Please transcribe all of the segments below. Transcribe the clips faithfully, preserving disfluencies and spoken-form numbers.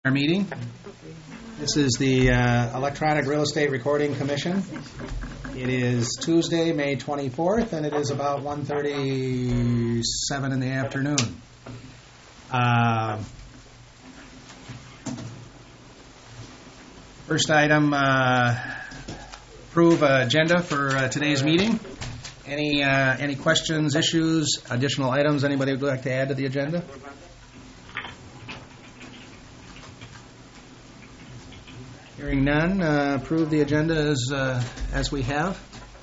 Our meeting. This is the uh, Electronic Real Estate Recording Commission. It is Tuesday, May twenty-fourth, and it is about one thirty-seven in the afternoon. Uh, first item, uh, approve uh, agenda for uh, today's meeting. Any uh, any questions, issues, additional items anybody would like to add to the agenda? Hearing none, uh, approve the agenda as, uh, as we have.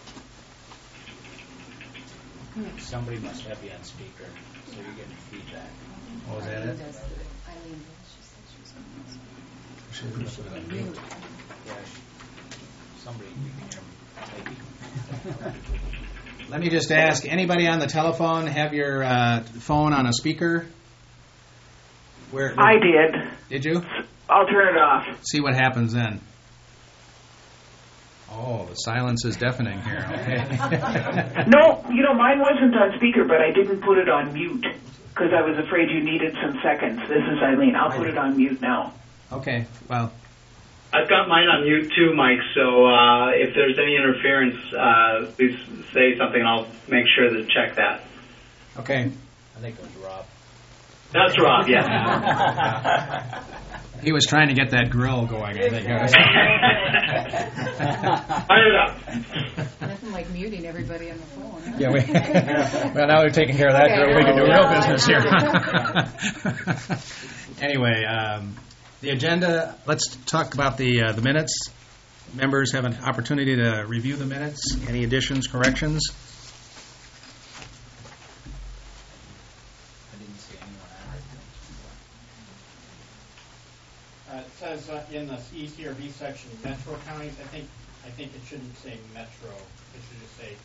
Somebody must have you on speaker, so you're getting feedback. Oh, is that it? She was on mute. Yeah, she, somebody you can hear maybe. Let me just ask, anybody on the telephone have your uh, phone on a speaker? Where, where I did. Did you? I'll turn it off. See what happens then. Oh, the silence is deafening here. Okay. No, you know, mine wasn't on speaker, but I didn't put it on mute because I was afraid you needed some seconds. This is Eileen. I'll put it on mute now. Okay, well. I've got mine on mute too, Mike, so uh, if there's any interference, uh, please say something and I'll make sure to check that. Okay. I think it was Rob. That's Rob, yeah. He was trying to get that grill going, I think. Fire it up. Nothing like muting everybody on the phone. Huh? Yeah, we, well, now we're taking care of that Okay, grill. We can do yeah. real business here. Anyway, um, the agenda, let's talk about the uh, the minutes. Members have an opportunity to review the minutes. Any additions, corrections? I didn't see anyone on it. Uh, it says uh, in the E C R B section, metro counties. I think I think it shouldn't say metro. It should just say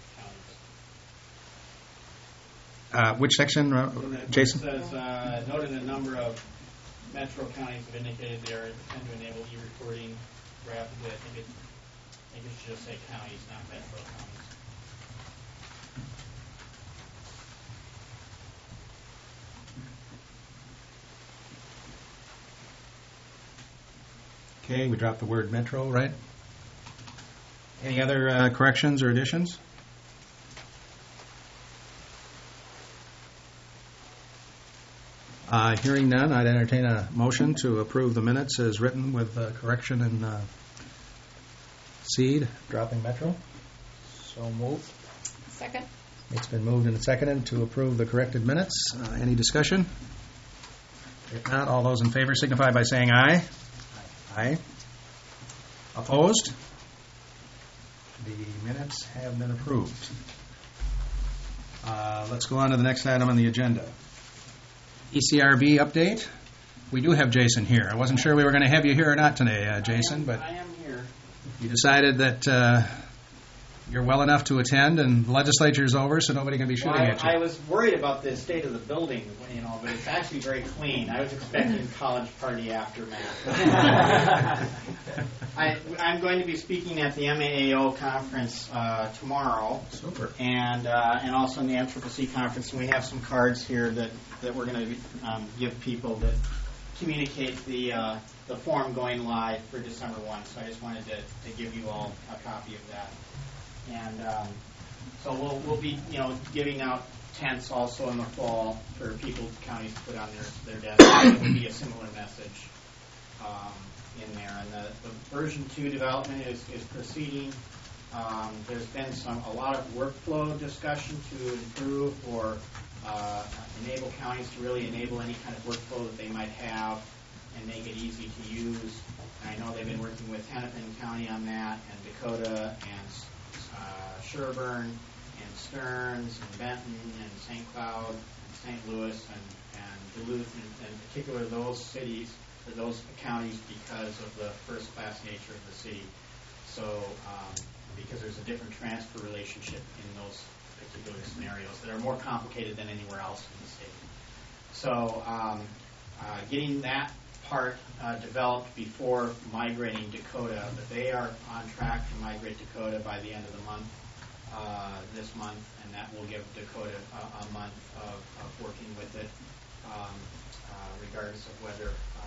counties. Uh, which section, uh, Jason? It says uh, noted a number of metro counties have indicated they are intend to enable e-recording rapidly. I think it I think it should just say counties, not metro counties. Okay, we dropped the word metro, right? Any other uh, corrections or additions? Uh, hearing none, I'd entertain a motion to approve the minutes as written with uh, correction and uh, seed, dropping metro. So moved. Second. It's been moved and seconded to approve the corrected minutes. Uh, any discussion? If not, all those in favor signify by saying aye. Aye. Opposed? The minutes have been approved. Uh, let's go on to the next item on the agenda. E C R B update. We do have Jason here. I wasn't sure we were going to have you here or not today, uh, Jason, I am, but I am here. you decided that uh, you're well enough to attend, and the legislature's over, so nobody can be shooting Well, I, at you. I was worried about the state of the building, you know, but it's actually very clean. I was expecting college party aftermath. I, I'm going to be speaking at the M A A O conference uh, tomorrow. Super. And uh, and also in the M C C C conference, and we have some cards here that, that we're going to um, give people that communicate the uh, the form going live for December first. So I just wanted to, to give you all a copy of that. And um, so we'll we'll be you know giving out tents also in the fall for people, counties to put on their their desks. It will be a similar message um, in there. And the, the version two development is, is proceeding. Um, there's been some a lot of workflow discussion to improve or uh, enable counties to really enable any kind of workflow that they might have and make it easy to use. And I know they've been working with Hennepin County on that, and Dakota, and uh, Sherburne, and Stearns, and Benton, and Saint Cloud, and Saint Louis, and, and Duluth, and in particular those cities, or those counties, because of the first-class nature of the city. So, um, because there's a different transfer relationship in those particular scenarios that are more complicated than anywhere else in the state. So, um, uh, getting that part uh, developed before migrating Dakota, but they are on track to migrate Dakota by the end of the month, uh, this month, and that will give Dakota a, a month of, of working with it, um, uh, regardless of whether uh, you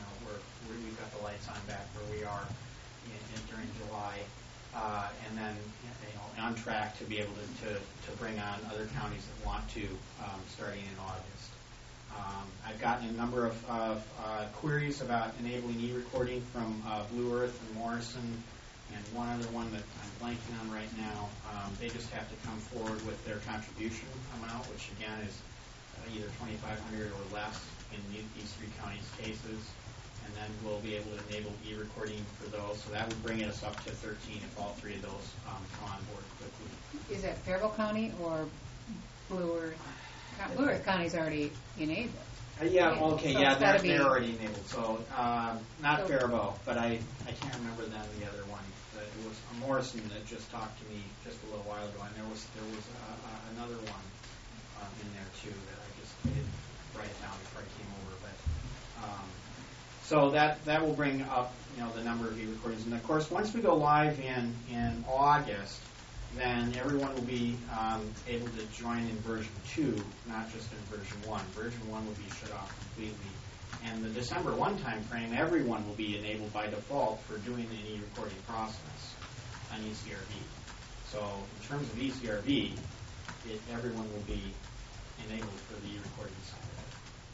know, we're, we're, we've got the lights on back where we are in, in, during July, uh, and then you know on track to be able to, to, to bring on other counties that want to um, starting in August. Um, I've gotten a number of, of uh, queries about enabling e-recording from uh, Blue Earth and Morrison, and one other one that I'm blanking on right now. Um, they just have to come forward with their contribution amount, which again is uh, either twenty-five hundred dollars or less in these three counties' cases, and then we'll be able to enable e-recording for those. So that would bring us up to thirteen if all three of those um, come on board quickly. Is that Faribault County or Blue Earth? Blue Earth County's already enabled. Uh, yeah, okay, so yeah, they're, be... they're already enabled. So um, not so, Faribault, but I, I can't remember then the other one. But it was Morrison that just talked to me just a little while ago, and there was there was uh, uh, another one um, in there too that I just I didn't write it down before I came over. But um, so that that will bring up you know the number of e-recordings, and of course once we go live in in August, then everyone will be um, able to join in version two, not just in version one. Version one will be shut off completely. And the December first time frame, everyone will be enabled by default for doing the e-recording process on E C R V. So in terms of E C R V, it, everyone will be enabled for the e-recording side of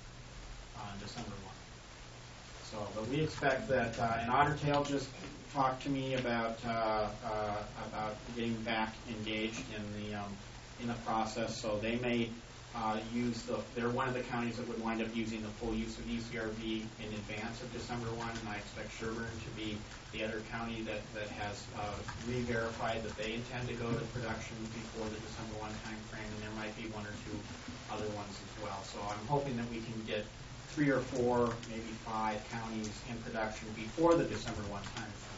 it on December first. So, but we expect that, uh, and Otter Tail just talked to me about uh, uh, about getting back engaged in the um, in the process. So they may uh, use the. They're one of the counties that would wind up using the full use of E C R V in advance of December first, and I expect Sherburne to be the other county that that has uh, re-verified that they intend to go to production before the December first time frame, and there might be one or two other ones as well. So I'm hoping that we can get three or four, maybe five counties in production before the December first time frame.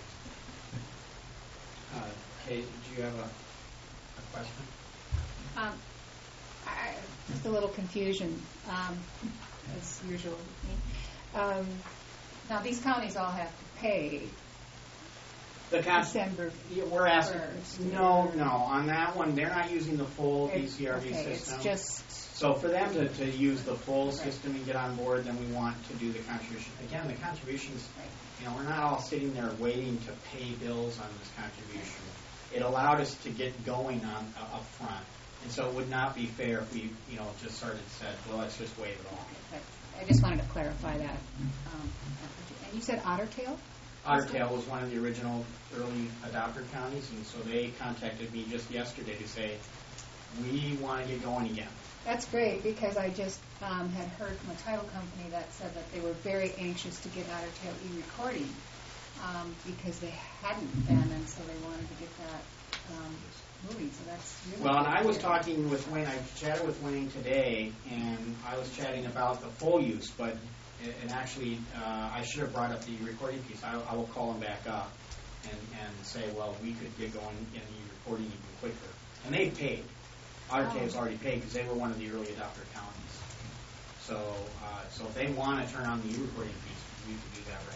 Uh, Kate, do you have a, a question? Um, I, just a little confusion, um, as usual with me. Um, now, these counties all have to pay the con- December yeah, we're asking. first. No, no. On that one, they're not using the full E C R V okay, system. It's just so for them to, to use the full system and get on board, then we want to do the contribution. Again, the contributions, you know, we're not all sitting there waiting to pay bills on this contribution. It allowed us to get going on uh, up front. And so it would not be fair if we, you know, just started said, well, let's just waive it off. I just wanted to clarify that. Um, and you said Otter Tail? Otter Tail was one of the original early adopter counties, and so they contacted me just yesterday to say, we want to get going again. That's great, because I just um, had heard from a title company that said that they were very anxious to get Otter Tail e-recording um, because they hadn't been, and so they wanted to get that um, moving. So that's really well. And I was good. talking with Wayne. I chatted with Wayne today, and I was chatting about the full use, but and actually, uh, I should have brought up the recording piece. I, I will call him back up and, and say, well, we could get going in the recording even quicker. And they've paid. Otter Tail has already paid because they were one of the early adopter counties. So, uh, so if they want to turn on the e-recording piece, we can do that right.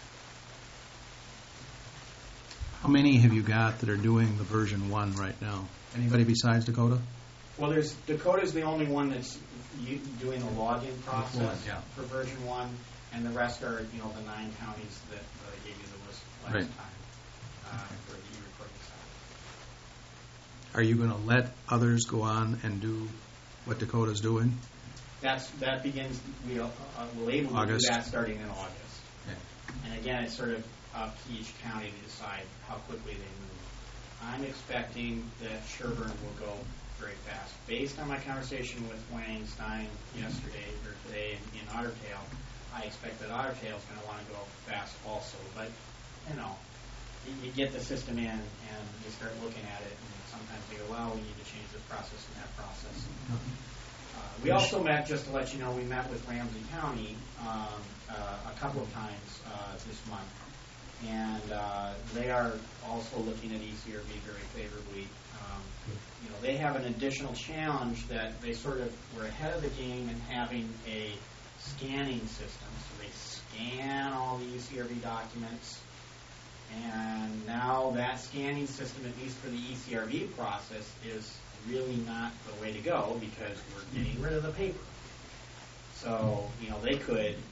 How many have you got that are doing the version one right now? Anybody besides Dakota? Well, there's Dakota's the only one that's u- doing the login process One, yeah. for version one, and the rest are, you know, the nine counties that uh, gave you the list last Right. time uh, for the e-recording side. Are you going to let others go on and do what Dakota's doing? That's that begins. We'll uh, we'll able to August. do that starting in August. Okay. And again, it's sort of up to each county to decide how quickly they move. I'm expecting that Sherburne will go very fast. Based on my conversation with Wayne Stein yesterday or today in, in Otter Tail, I expect that Otter Tail is going to want to go fast also. But, you know, you, you get the system in and you start looking at it, and sometimes they go, well, we need to change this process and that process. Uh, we also met, just to let you know, we met with Ramsey County um, uh, a couple of times uh, this month. And uh, they are also looking at E C R V very favorably. Um, you know, they have an additional challenge that they sort of were ahead of the game in having a scanning system. So they scan all the E C R V documents, and now that scanning system, at least for the E C R V process, is really not the way to go because we're getting rid of the paper. So, you know, they could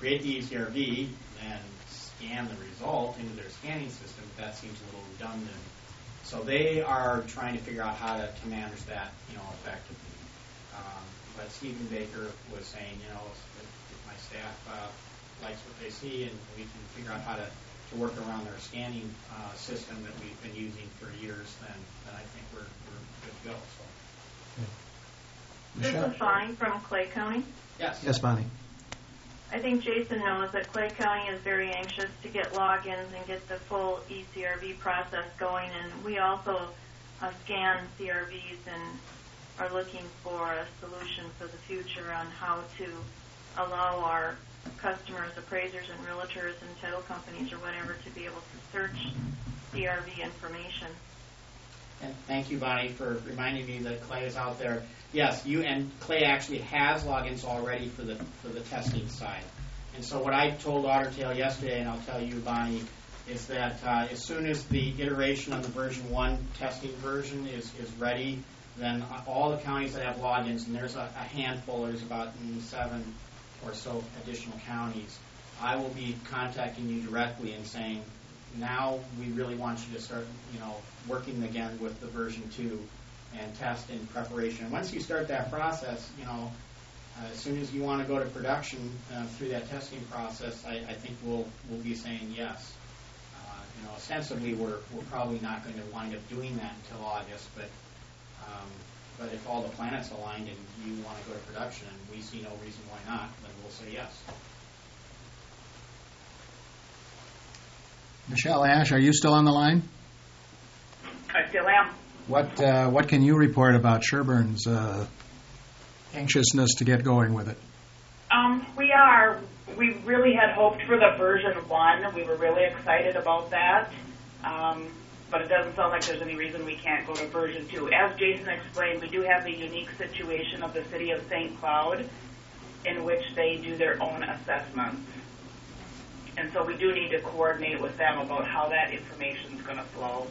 create the E C R V and scan the result into their scanning system. That seems a little redundant. So they are trying to figure out how to, to manage that, you know, effectively. Um, but Stephen Baker was saying, you know, if, if my staff uh, likes what they see and we can figure out how to, to work around their scanning uh, system that we've been using for years, then, then I think we're, we're good to go. So. This is Bonnie from Clay County. Yes. Yes, Bonnie. I think Jason knows that Clay County is very anxious to get logins and get the full E C R V process going, and we also uh, scan C R Vs and are looking for a solution for the future on how to allow our customers, appraisers and realtors and title companies or whatever to be able to search C R V information. And thank you, Bonnie, for reminding me that Clay is out there. Yes, you and Clay actually has logins already for the for the testing side. And so what I told Otter Tail yesterday, and I'll tell you, Bonnie, is that uh, as soon as the iteration on the version one testing version is, is ready, then all the counties that have logins, and there's a, a handful, there's about mm, seven or so additional counties, I will be contacting you directly and saying, now we really want you to start, you know, working again with the version two and test in preparation. And once you start that process, you know, uh, as soon as you want to go to production uh, through that testing process, I, I think we'll we'll be saying yes. Uh, you know, ostensibly we're we're probably not going to wind up doing that until August, but um, but if all the planets aligned and you want to go to production and we see no reason why not, then we'll say yes. Michelle Ash, are you still on the line? I still am. What uh, what can you report about Sherburne's uh, anxiousness to get going with it? Um, we are. We really had hoped for the version one. We were really excited about that. Um, but it doesn't sound like there's any reason we can't go to version two. As Jason explained, we do have the unique situation of the city of Saint Cloud in which they do their own assessments. And so we do need to coordinate with them about how that information is going to flow.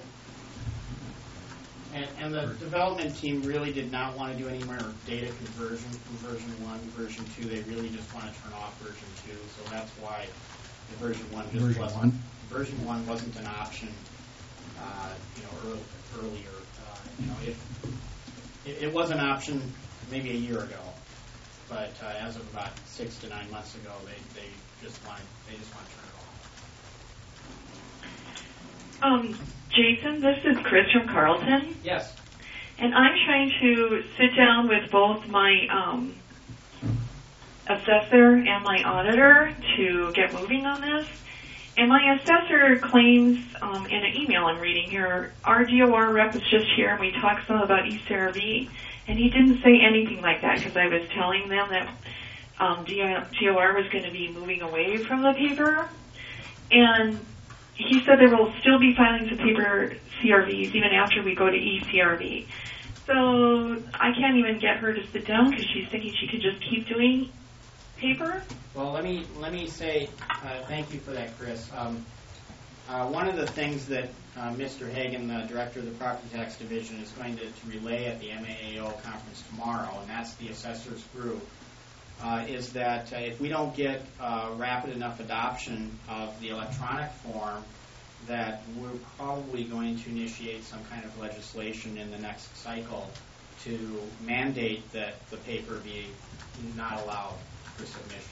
And, and the development team really did not want to do any more data conversion from version one to version two. They really just want to turn off version two. So that's why the version one just Version wasn't. one. Version one wasn't an option. Uh, you know, early, earlier. Uh, you know, it, it it was an option maybe a year ago, but uh, as of about six to nine months ago, they they just want they just want to turn it off. Um, Jason, this is Chris from Carlton. Yes. And I'm trying to sit down with both my um, assessor and my auditor to get moving on this. And my assessor claims um, in an email I'm reading here, our D O R rep was just here and we talked some about E C R V, and he didn't say anything like that because I was telling them that um, D O R was going to be moving away from the paper. And he said there will still be filings of paper C R Vs even after we go to E C R V. So I can't even get her to sit down because she's thinking she could just keep doing paper. Well, let me let me say uh, thank you for that, Chris. Um, uh, one of the things that uh, Mister Hagan, the director of the Property Tax Division, is going to, to relay at the M A A O conference tomorrow, and that's the assessors group, uh, is that uh, if we don't get uh, rapid enough adoption of the electronic form, that we're probably going to initiate some kind of legislation in the next cycle to mandate that the paper be not allowed for submission.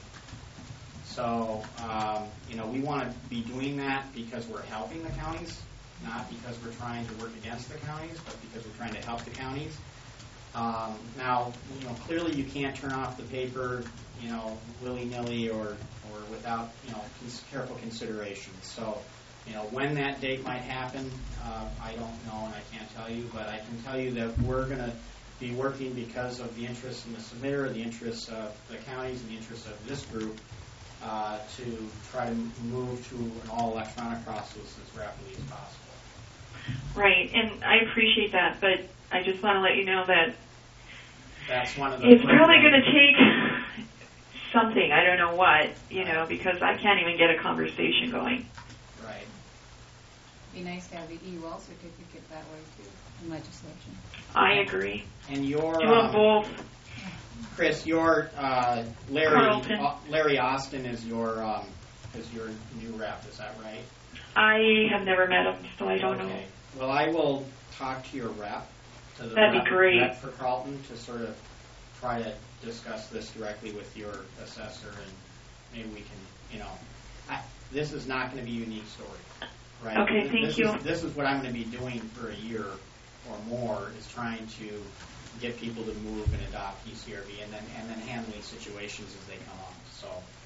So, um, you know, we want to be doing that because we're helping the counties, not because we're trying to work against the counties, but because we're trying to help the counties. Um, now, you know, clearly you can't turn off the paper, you know, willy-nilly or, or without, you know, cons- careful consideration. So, you know, when that date might happen, uh, I don't know and I can't tell you, but I can tell you that we're going to be working because of the interests in the submitter, the interests of the counties, and the interests of this group uh, to try to move to an all-electronic process as rapidly as possible. Right, and I appreciate that, but I just want to let you know that That's one of the it's probably going to take something, I don't know what, you know, because I can't even get a conversation going. Right. It'd be nice to have the E U L certificate that way, too, in legislation. I agree. And your Do them um, both. Chris, your uh, Larry Carlton. uh, Larry Austin is your um, is your new rep. Is that right? I have never met him, so I don't know. Okay. Well, I will talk to your rep, to the That'd be rep, great. rep for Carlton, to sort of try to discuss this directly with your assessor, and maybe we can, you know, I, this is not going to be a unique story, right? Okay, thank this you. Is, this is what I'm going to be doing for a year or more, is trying to get people to move and adopt E C R B, and then and then handling situations as they come up. So.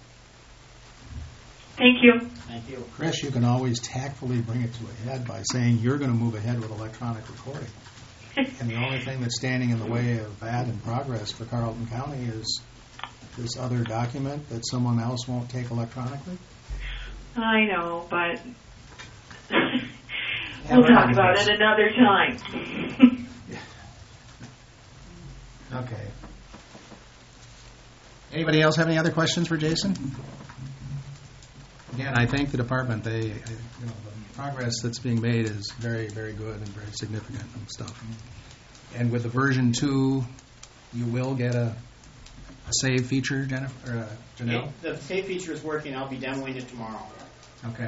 Thank you. Thank you. Chris, you can always tactfully bring it to a head by saying you're going to move ahead with electronic recording. And the only thing that's standing in the way of that and progress for Carleton County is this other document that someone else won't take electronically. I know, but we'll talk about it another time. Okay. Anybody else have any other questions for Jason? Again, I thank the department. They, you know, the progress that's being made is very, very good and very significant and stuff. And with the version two, you will get a, a save feature, Jennifer, or, uh, Janelle? Okay, the save feature is working. I'll be demoing it tomorrow. Okay.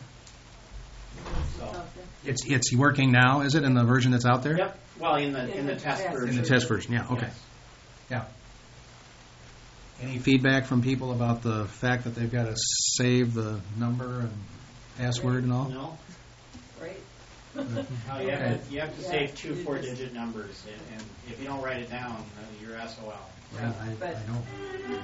So. It's it's working now, is it, in the version that's out there? Yep. Well, in the in, in the, the test version. In the test version, yeah. Okay. Yes. Yeah. Any feedback from people about the fact that they've got to save the number and password and all? No. Great. No, you, have Okay. to, you have to save two four-digit numbers, and, and if you don't write it down, uh, you're S O L. Yeah, I, But- I know.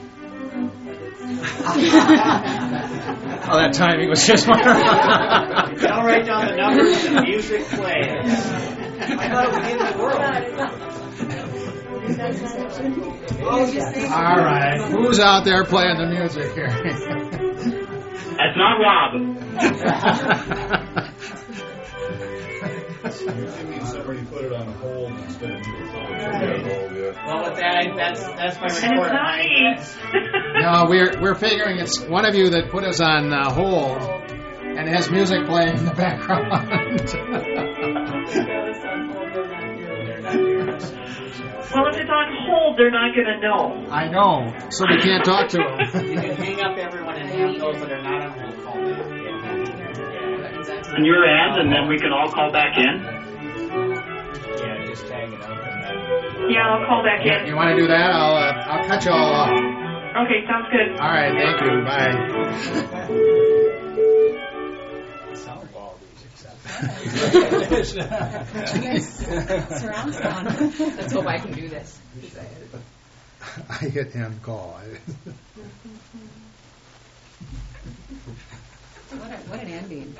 Oh, that timing was just one. If you don't write down the numbers, the music plays. I thought it was in the world. All right, who's out there playing the music here? That's not Rob. Somebody put it on hold instead of hold, Well, with that, I, that's that's my And report. it's not me. No, we're we're figuring it's one of you that put us on uh, hold and has music playing in the background. Well, if it's on hold, they're not going to know. I know, so we can't talk to them. You can hang up everyone and have those that are not on hold call back. On your end, and then we can all call back in. Yeah, just hang it up and then. Yeah, I'll call back in. You want to do that? I'll uh, I'll cut you all off. Okay, sounds good. All right, thank you. Bye. Soundball music. Surround sound. Let's hope I can do this. I hit end call. What, a, what an ending.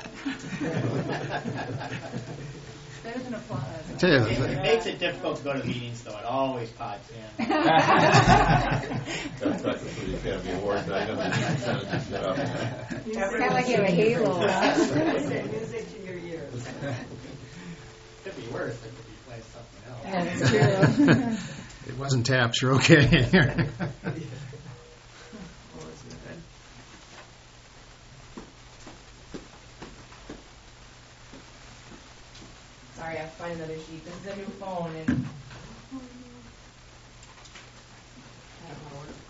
Better than applause. I tell you, It makes it difficult to go to meetings, though. It always pods in. That's technically you can't be awarded that. It's kind of like you have a halo. Music to your ears. Could be worse. It could be playing something else. Yeah, that's true. it wasn't taps. You're okay. Sorry, I have to find another sheet. This is a new phone, and I don't know how to work.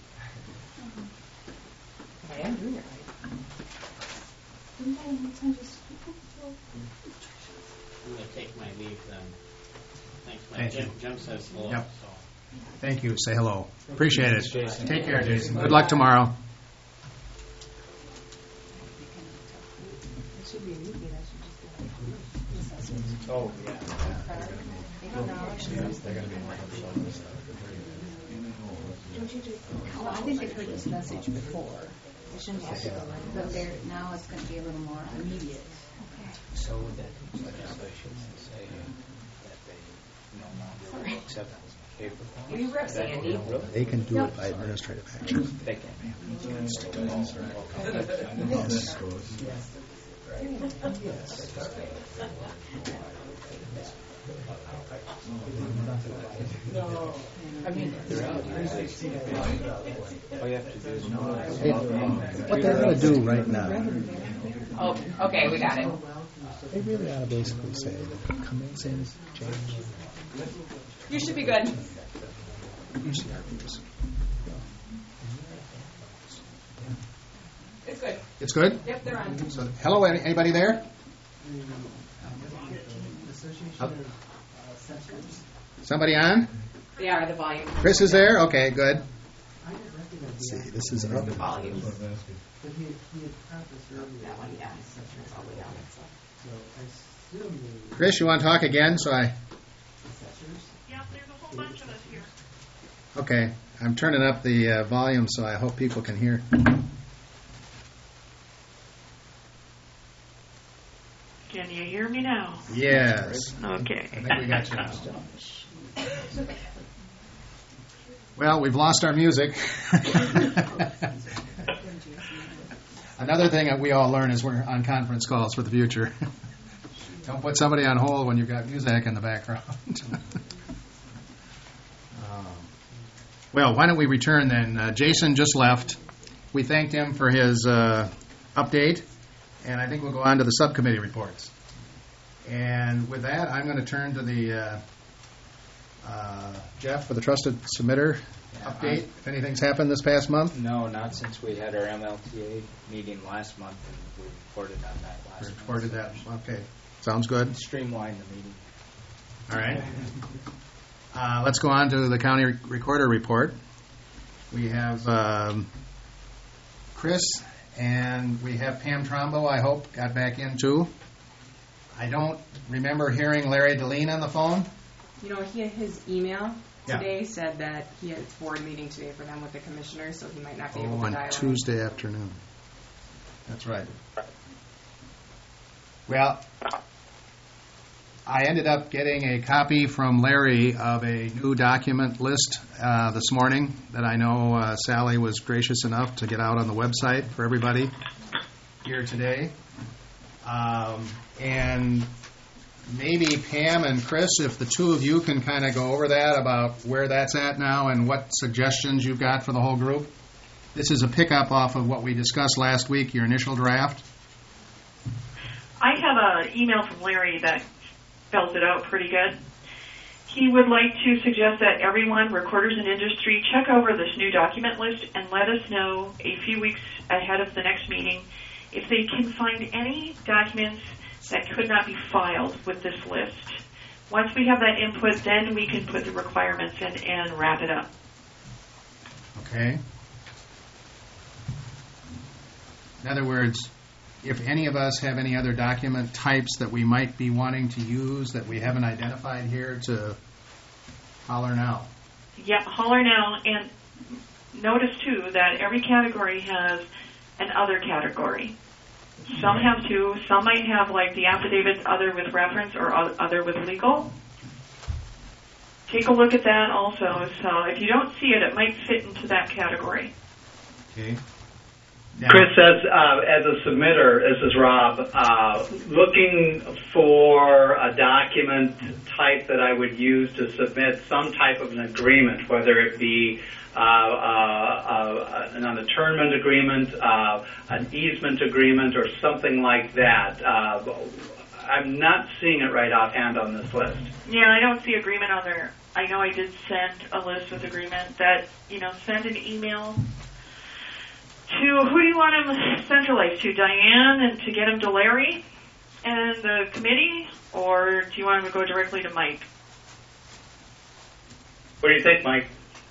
I am doing it right. I'm going to take my leave then. Thanks, Mike. Thank Jim, you. Jim says hello. Yep. So. Thank you. Say hello. Appreciate it. Jason. Take care, Jason. Good luck tomorrow. It should be an easy. I should just Oh, yeah. They're going to be in Well, I think they've heard this message before. They shouldn't have to go in, but they're, now it's going to be a little more immediate. So that legislation say that they no longer will accept paper forms? You rep, Sandy. They can do it by administrative action. They can. No. I mean, All you have to do is know. What they're going to do right now, oh, okay, we got it. they really ought to basically say that commencing change. You should be good. It's good. It's good? Yep, they're on. So, hello, any- anybody there? Somebody on? They are the volume. Chris is there? Okay, good. Let's see, this is up. The volume. That one, yeah. It's all the way down. So. Chris, you want to talk again? So I. Yeah, there's a whole bunch of us here. Okay, I'm turning up the uh, volume, so I hope people can hear. Can you hear me now? Yes. Okay. I think we got you now. Well, we've lost our music. Another thing that we all learn is we're on conference calls for the future. Don't put somebody on hold when you've got music in the background. um, well, why don't we return then? Uh, Jason just left. We thanked him for his uh, update, and I think we'll go on to the subcommittee reports. And with that, I'm going to turn to the uh, uh, Jeff for the trusted submitter Yeah, update. I'm- If anything's happened this past month, No, not since we had our M L T A meeting last month, and we reported on that last month. reported that. Okay, sounds good. Streamlined the meeting. All right. Uh, let's go on to the county recorder report. We have um, Chris and we have Pam Trombo, I hope, got back in too. I don't remember hearing Larry Deline on the phone. You know, he his email Yeah. today said that he had a board meeting today for them with the commissioners, so he might not be able Oh, to on dial in. Tuesday afternoon. That's right. Well, I ended up getting a copy from Larry of a new document list uh, this morning that I know uh, Sally was gracious enough to get out on the website for everybody here today. Um, and maybe Pam and Chris, if the two of you can kind of go over that about where that's at now and what suggestions you've got for the whole group. This is a pickup off of what we discussed last week, your initial draft. I have an email from Larry that spells it out pretty good. He would like to suggest that everyone, recorders in industry, check over this new document list and let us know a few weeks ahead of the next meeting if they can find any documents that could not be filed with this list. Once we have that input, then we can put the requirements in and wrap it up. Okay. In other words, if any of us have any other document types that we might be wanting to use that we haven't identified here, to holler now. Yep, holler now, and notice too that every category has an other category. Some have two, some might have like the affidavits other with reference or o- other with legal. Take a look at that also, so if you don't see it, it might fit into that category. Okay. Now, Chris, as, uh, as a submitter, this is Rob, uh, looking for a document type that I would use to submit some type of an agreement, whether it be uh, uh, uh, an undetermined agreement, uh, an easement agreement, or something like that. Uh, I'm not seeing it right offhand on this list. Yeah, I don't see agreement on there. I know I did send a list with agreement that, you know, send an email to, who do you want them centralized to, Diane, and to get them to Larry and the committee, or do you want them to go directly to Mike? What do you think, Mike?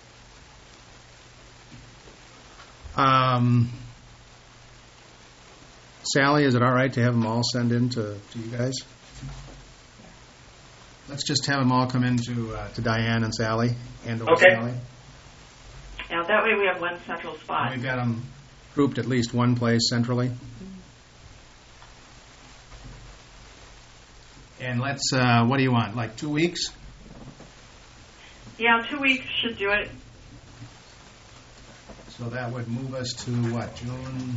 Um, Sally, is it all right to have them all send in to, to you guys? Let's just have them all come in to, uh, to Diane and Sally and or Okay. Sally. Now, that way we have one central spot. We've got them grouped at least one place centrally. And let's, uh, what do you want, like two weeks? Yeah, two weeks should do it. So that would move us to what, June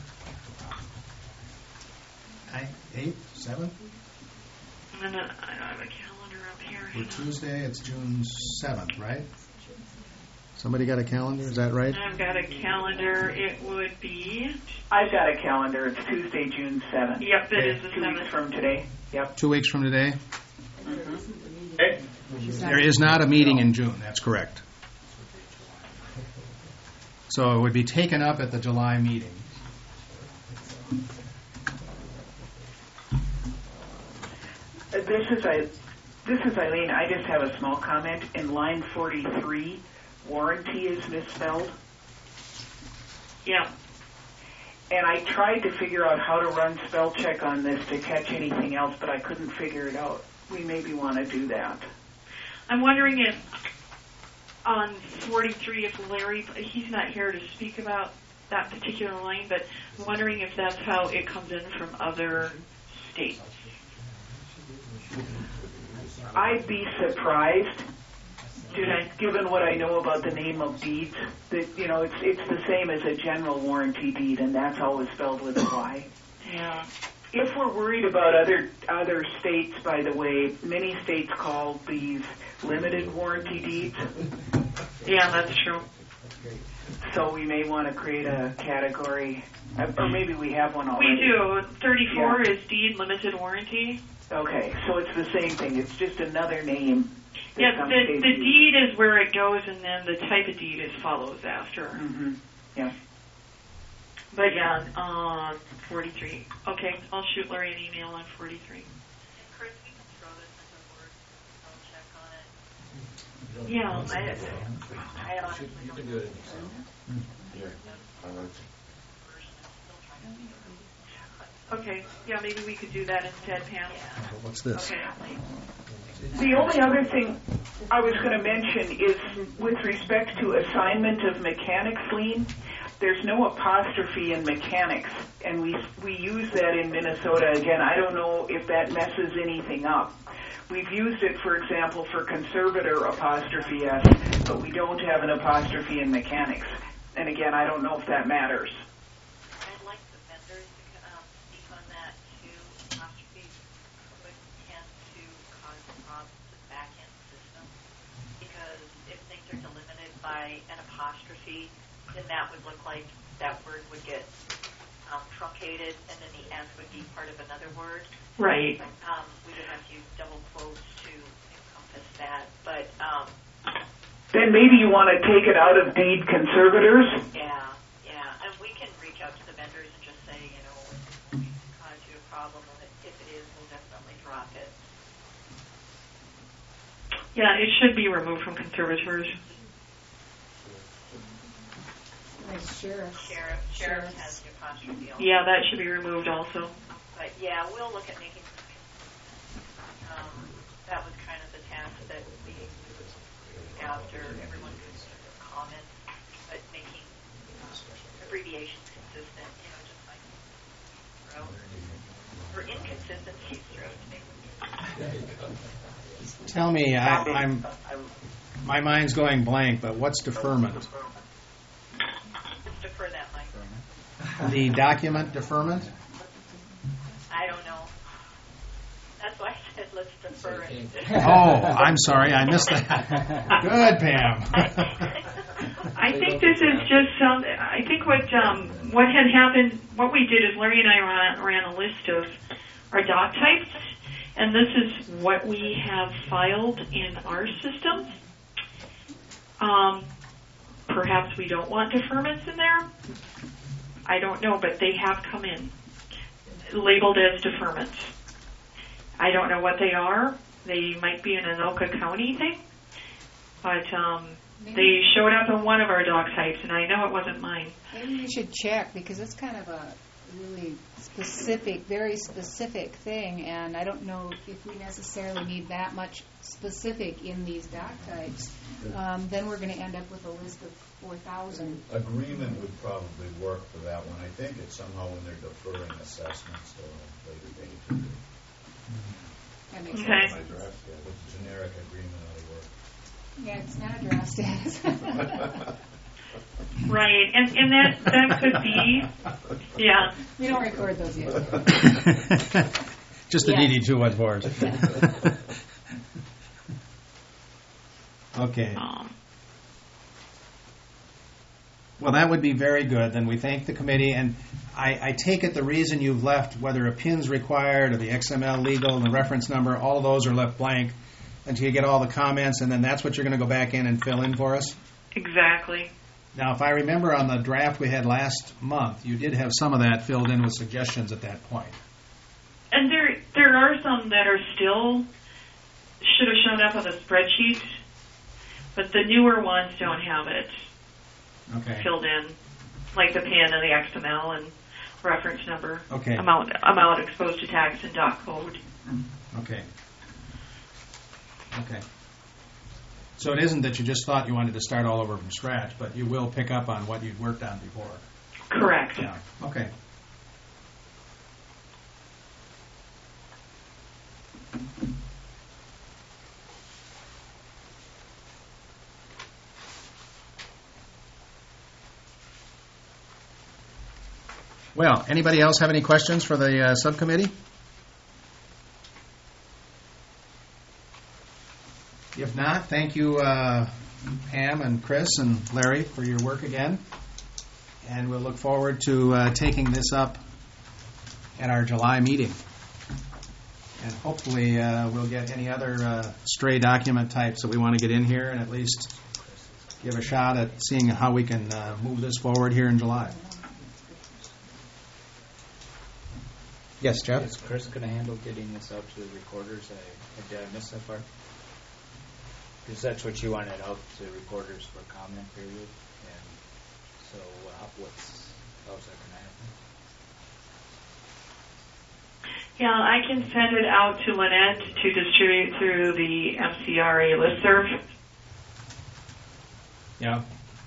eighth, seventh? And then uh, I don't have a calendar up here. For Tuesday, it's June seventh, right? Somebody got a calendar, is that right? I've got a calendar. It would be... I've got a calendar. It's Tuesday, June seventh. Yep, it Okay. is the Two weeks seventh. from today. Yep. Two weeks from today? Okay. There is not a meeting in June, that's correct. So it would be taken up at the July meeting. Uh, This is I, this is Eileen. I just have a small comment. In line forty-three, warranty is misspelled. Yeah. And I tried to figure out how to run spell check on this to catch anything else, but I couldn't figure it out. We maybe want to do that. I'm wondering if on forty-three, if Larry, he's not here to speak about that particular line, but I'm wondering if that's how it comes in from other states. I'd be surprised, just given what I know about the name of deeds, that, you know, it's it's the same as a general warranty deed, and that's always spelled with a Y. Yeah. If we're worried about other other states, by the way, many states call these limited warranty deeds. Yeah, that's true. So we may want to create a category, or maybe we have one already. We do. thirty-four Yeah. is deed limited warranty. Okay, so it's the same thing. It's just another name. that Yeah, some the, states the use. deed is where it goes, and then the type of deed is follows after. Mm-hmm. Yeah. But yeah, uh, forty-three. Okay, I'll shoot Larry an email on forty-three. Chris, we can throw this into Word. I'll check on it. Yeah, I, I honestly You don't can know. do it in Excel. Here, I wrote okay. Yeah, maybe we could do that instead, Pam. What's this? Okay. The only other thing I was going to mention is with respect to assignment of mechanics lien, there's no apostrophe in mechanics, and we we use that in Minnesota. Again, I don't know if that messes anything up. We've used it, for example, for conservator apostrophe S, but we don't have an apostrophe in mechanics. And again, I don't know if that matters. I'd like the vendors to um, speak on that too. Apostrophes could tend to cause problems to the back-end system because if things are delimited by an apostrophe, then that would look like that word would get um, truncated, and then the S would be part of another word. Right. Um, we would have to use double quotes to encompass that, but um, Then maybe you want to take it out of deed conservators. yeah, yeah, and we can reach out to the vendors and just say, you know, it cause you a problem, and if it is, we'll definitely drop it. Yeah, it should be removed from conservators. Like sheriff. Sheriff, sheriff has the apostrophe also. Yeah, that should be removed also. But yeah, we'll look at making. Um, that was kind of the task that we after everyone goes through their comments, but making uh, abbreviations consistent. You know, just like throw or inconsistencies through. Tell me, I, I'm my mind's going blank, but what's deferment? Just defer that, Mike. The document deferment? I don't know. That's why I said let's defer it. Oh, I'm sorry, I missed that. Good, Pam. I think this is just some. I think what um, what had happened, what we did is Larry and I ran, ran a list of our doc types, and this is what we have filed in our system. Um, perhaps we don't want deferments in there. I don't know, but they have come in labeled as deferments. I don't know what they are. They might be an Anoka County thing, but um, they showed up in one of our doc types, and I know it wasn't mine. Maybe you should check because it's kind of a really specific, very specific thing, and I don't know if we necessarily need that much specific in these doc types. Um, then we're going to end up with a list of four thousand. Agreement would probably work for that one. I think it's somehow when they're deferring assessments to a later date. That makes Okay. sense. With generic agreement ought to work. Yeah, it's not a draft status. Right, and, and that, that could be, yeah. We don't record those yet. Just the Yeah. D D two one fours. Okay. Um, Well, that would be very good. Then we thank the committee, and I, I take it the reason you've left, whether a pin's required or the X M L legal and the reference number, all of those are left blank until you get all the comments, and then that's what you're going to go back in and fill in for us? exactly. Now, if I remember on the draft we had last month, you did have some of that filled in with suggestions at that point. And there there are some that are still should have shown up on the spreadsheet, but the newer ones don't have it Okay. filled in, like the P I N and the X M L and reference number, Okay. amount amount exposed to tax and dot code. Okay. Okay. So it isn't that you just thought you wanted to start all over from scratch, but you will pick up on what you'd worked on before. Correct. Yeah. Okay. Well, anybody else have any questions for the uh, subcommittee? If not, thank you, uh, Pam and Chris and Larry, for your work again. And we'll look forward to uh, taking this up at our July meeting. And hopefully uh, we'll get any other uh, stray document types that we want to get in here and at least give a shot at seeing how we can uh, move this forward here in July. Yes, Jeff? Is Chris going to handle getting this out to the recorders? I, did I miss that part? Because that's what you wanted out to recorders for comment period. And so uh, what's, how's that going to happen? Yeah, I can send it out to Lynette to distribute through the M C R A listserv. Yeah.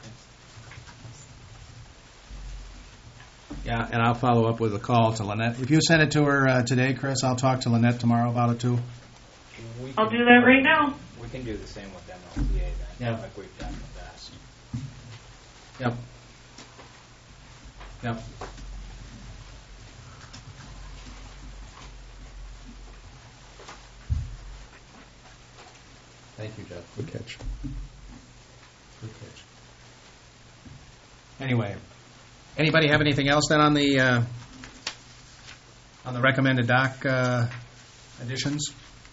Yeah, and I'll follow up with a call to Lynette. If you send it to her uh, today, Chris, I'll talk to Lynette tomorrow about it too. We I'll can, do that right now. We can do the same with M L T A then, Yeah. like we've done in the past. Yep. Yep. Thank you, Jeff. Good catch. Good catch. Anyway, anybody have anything else then on the uh, on the recommended doc uh, additions?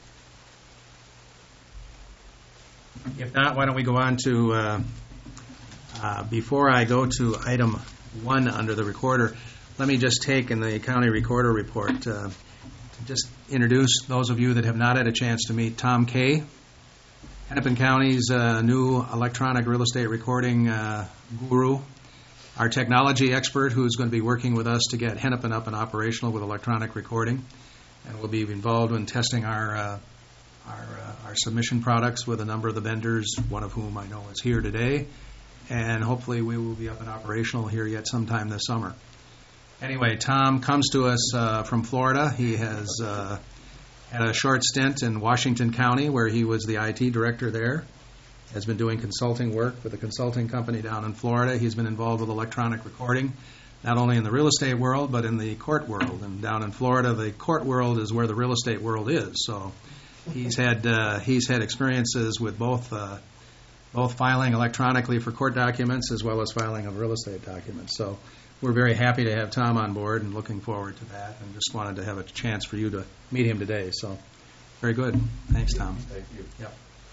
If not, why don't we go on to, uh, uh, before I go to item one under the recorder, let me just take in the county recorder report, uh, to just introduce those of you that have not had a chance to meet Tom Kay, Hennepin County's uh, new electronic real estate recording uh, guru, our technology expert who's going to be working with us to get Hennepin up and operational with electronic recording, and will be involved in testing our uh, Our, uh, our submission products with a number of the vendors, one of whom I know is here today, and hopefully we will be up and operational here yet sometime this summer. Anyway, Tom comes to us uh, from Florida. He has uh, had a short stint in Washington County where he was the I T director there, has been doing consulting work with a consulting company down in Florida. He's been involved with electronic recording, not only in the real estate world, but in the court world. And down in Florida, the court world is where the real estate world is, so He's had uh, he's had experiences with both uh, both filing electronically for court documents as well as filing of real estate documents. So we're very happy to have Tom on board and looking forward to that. And just wanted to have a chance for you to meet him today. So very good. Thanks, Tom. Thank you. Yep.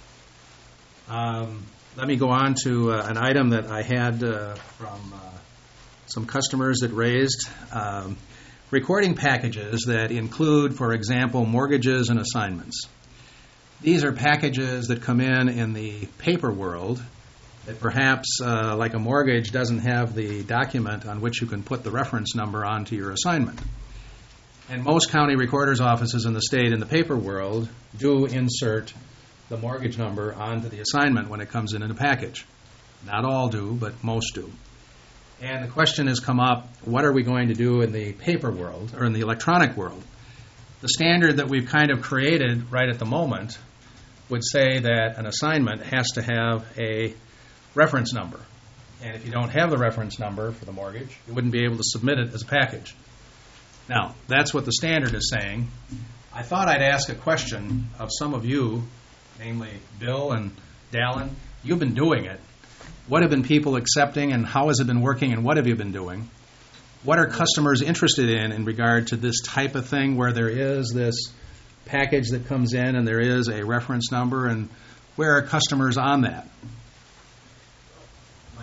Um, let me go on to uh, an item that I had uh, from uh, some customers that raised. Um, recording packages that include, for example, mortgages and assignments. These are packages that come in in the paper world that perhaps, uh, like a mortgage, doesn't have the document on which you can put the reference number onto your assignment. And most county recorders' offices in the state in the paper world do insert the mortgage number onto the assignment when it comes in in a package. Not all do, but most do. And the question has come up, what are we going to do in the paper world, or in the electronic world? The standard that we've kind of created right at the moment would say that an assignment has to have a reference number. And if you don't have the reference number for the mortgage, you wouldn't be able to submit it as a package. Now, that's what the standard is saying. I thought I'd ask a question of some of you, namely Bill and Dallin. You've been doing it. What have been people accepting, and how has it been working, and what have you been doing? What are customers interested in in regard to this type of thing where there is this package that comes in and there is a reference number, and where are customers on that? My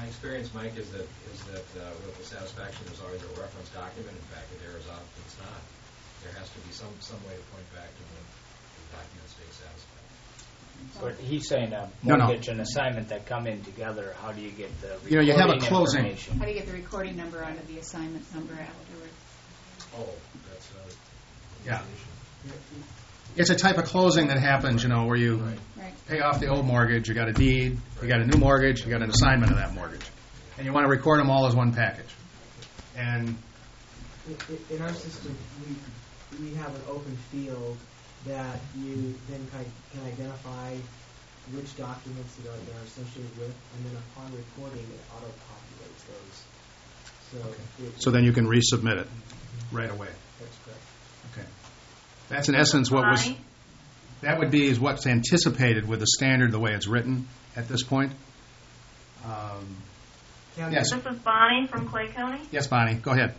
experience, Mike, is that is that uh, with the satisfaction, there's always a reference document. In fact, it errors out if it's not. There has to be some some way to point back to when the document stays satisfied. But he's saying a No, no. mortgage and assignment that come in together. How do you get the recording You know, you have a closing. information? How do you get the recording number onto the assignment number afterward? Oh, that's uh, Yeah. It's a type of closing that happens, you know, where you Right. pay off the old mortgage, you got a deed, you got a new mortgage, you got an assignment of that mortgage. And you want to record them all as one package. And In- in- In our system, we, we have an open field that you then kind can identify which documents that are, that are associated with, and then upon recording, it auto-populates those. So, it, so then you can resubmit it right away. that's correct. Okay. That's in essence what was, Bonnie? that would be is what's anticipated with the standard the way it's written at this point. Um, County- Yes. This is Bonnie from Clay County. Yes, Bonnie, go ahead.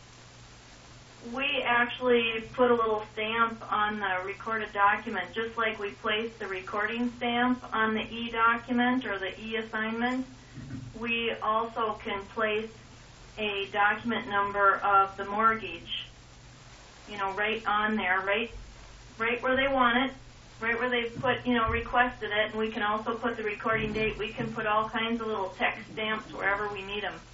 We actually put a little stamp on the recorded document, just like we place the recording stamp on the e-document or the e-assignment. We also can place a document number of the mortgage, you know, right on there, right, right where they want it, right where they put, you know, requested it, and we can also put the recording date. We can put all kinds of little text stamps wherever we need them.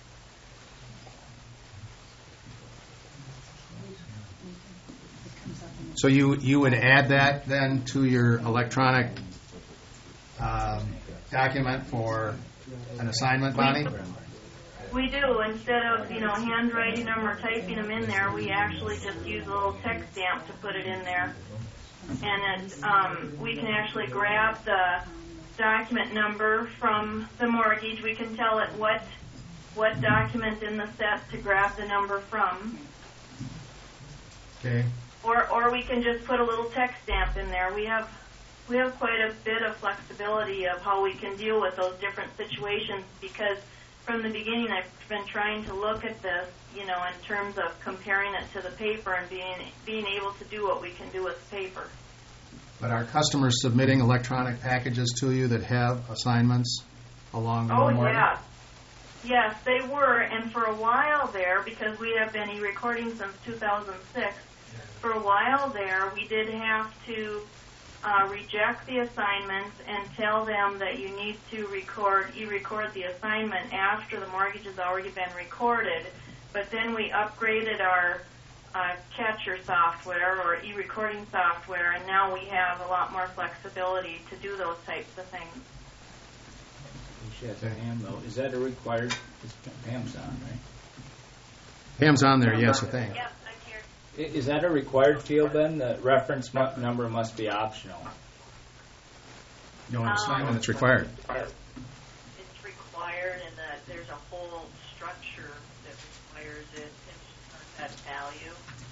So you, you would add that then to your electronic um, document for an assignment, Bonnie? We do. Instead of, you know, handwriting them or typing them in there, we actually just use a little text stamp to put it in there. And it, um, we can actually grab the document number from the mortgage. We can tell it what what document in the set to grab the number from. Okay. Or or we can just put a little text stamp in there. We have we have quite a bit of flexibility of how we can deal with those different situations, because from the beginning I've been trying to look at this, you know, in terms of comparing it to the paper and being being able to do what we can do with paper. But are customers submitting electronic packages to you that have assignments along Oh, the mortgage? yeah. Yes, they were, and for a while there, because we have been e-recording since two thousand six, for a while there, we did have to uh, reject the assignments and tell them that you need to record, e-record the assignment after the mortgage has already been recorded. But then we upgraded our uh, catcher software or e-recording software, and now we have a lot more flexibility to do those types of things. She has a Pam, though. Is that a required? Pam's on, right? Pam's on there, yes, I think. Yep, I'm here. I- Is that a required field then? The reference mu- number must be optional. You want an assignment, it's required. It's required, and that there's a whole structure that requires it in that value.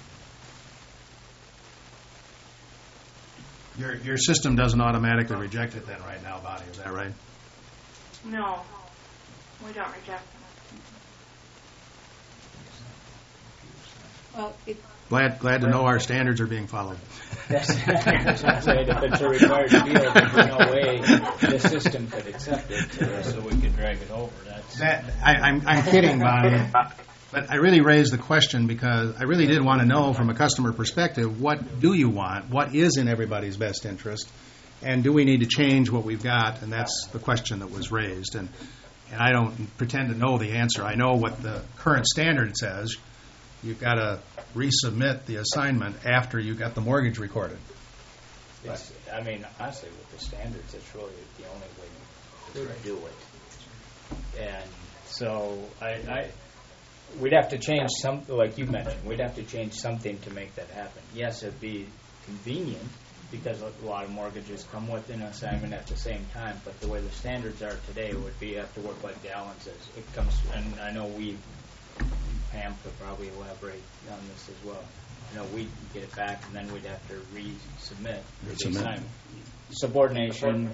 Your your system doesn't automatically reject it then right now, Bonnie, is that right? No, we don't reject them. Well, it, Glad glad to know our standards are being followed. That's that's what I'm saying. If it's a required field, there's no way the system could accept it, uh, so we could drag it over. That's That I, I'm I'm kidding, Bonnie, but I really raised the question because I really did want to know from a customer perspective, what do you want? What is in everybody's best interest? And do we need to change what we've got? And that's the question that was raised. And and I don't pretend to know the answer. I know what the current standard says. You've got to resubmit the assignment after you got the mortgage recorded. It's, I mean, honestly, with the standards, it's really the only way to do it. And so I, I, we'd have to change something, like you mentioned, we'd have to change something to make that happen. Yes, it'd be convenient because a lot of mortgages come with an assignment at the same time, but the way the standards are today would be, you have to work like Alan says. It comes, and I know we, Pam could probably elaborate on this as well. You know, we'd get it back, and then we'd have to resubmit the Resubmit. assignment. Subordination,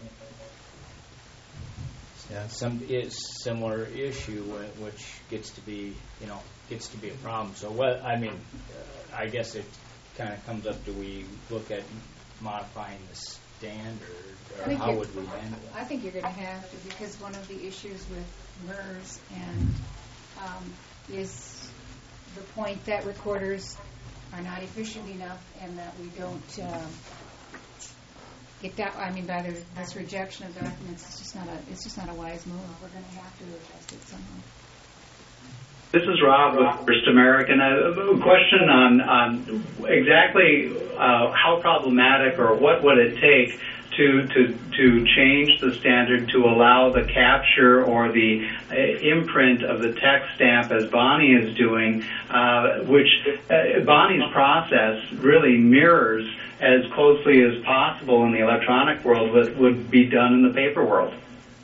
Yeah. some is similar issue, wh- which gets to be, you know, gets to be a problem. So, what I mean, uh, I guess it kind of comes up: do we look at modifying this standard, I or think how you're- would we handle it? I think you're going to have to, because one of the issues with MERS and um, is the point that recorders are not efficient enough, and that we don't um, get that. I mean, by the, this rejection of documents, it's just not a it's just not a wise move. We're going to have to adjust it somehow. This is Rob with First American. A question on, on exactly uh, how problematic or what would it take to, to, to change the standard to allow the capture or the uh, imprint of the text stamp as Bonnie is doing, uh, which uh, Bonnie's process really mirrors as closely as possible in the electronic world what would be done in the paper world.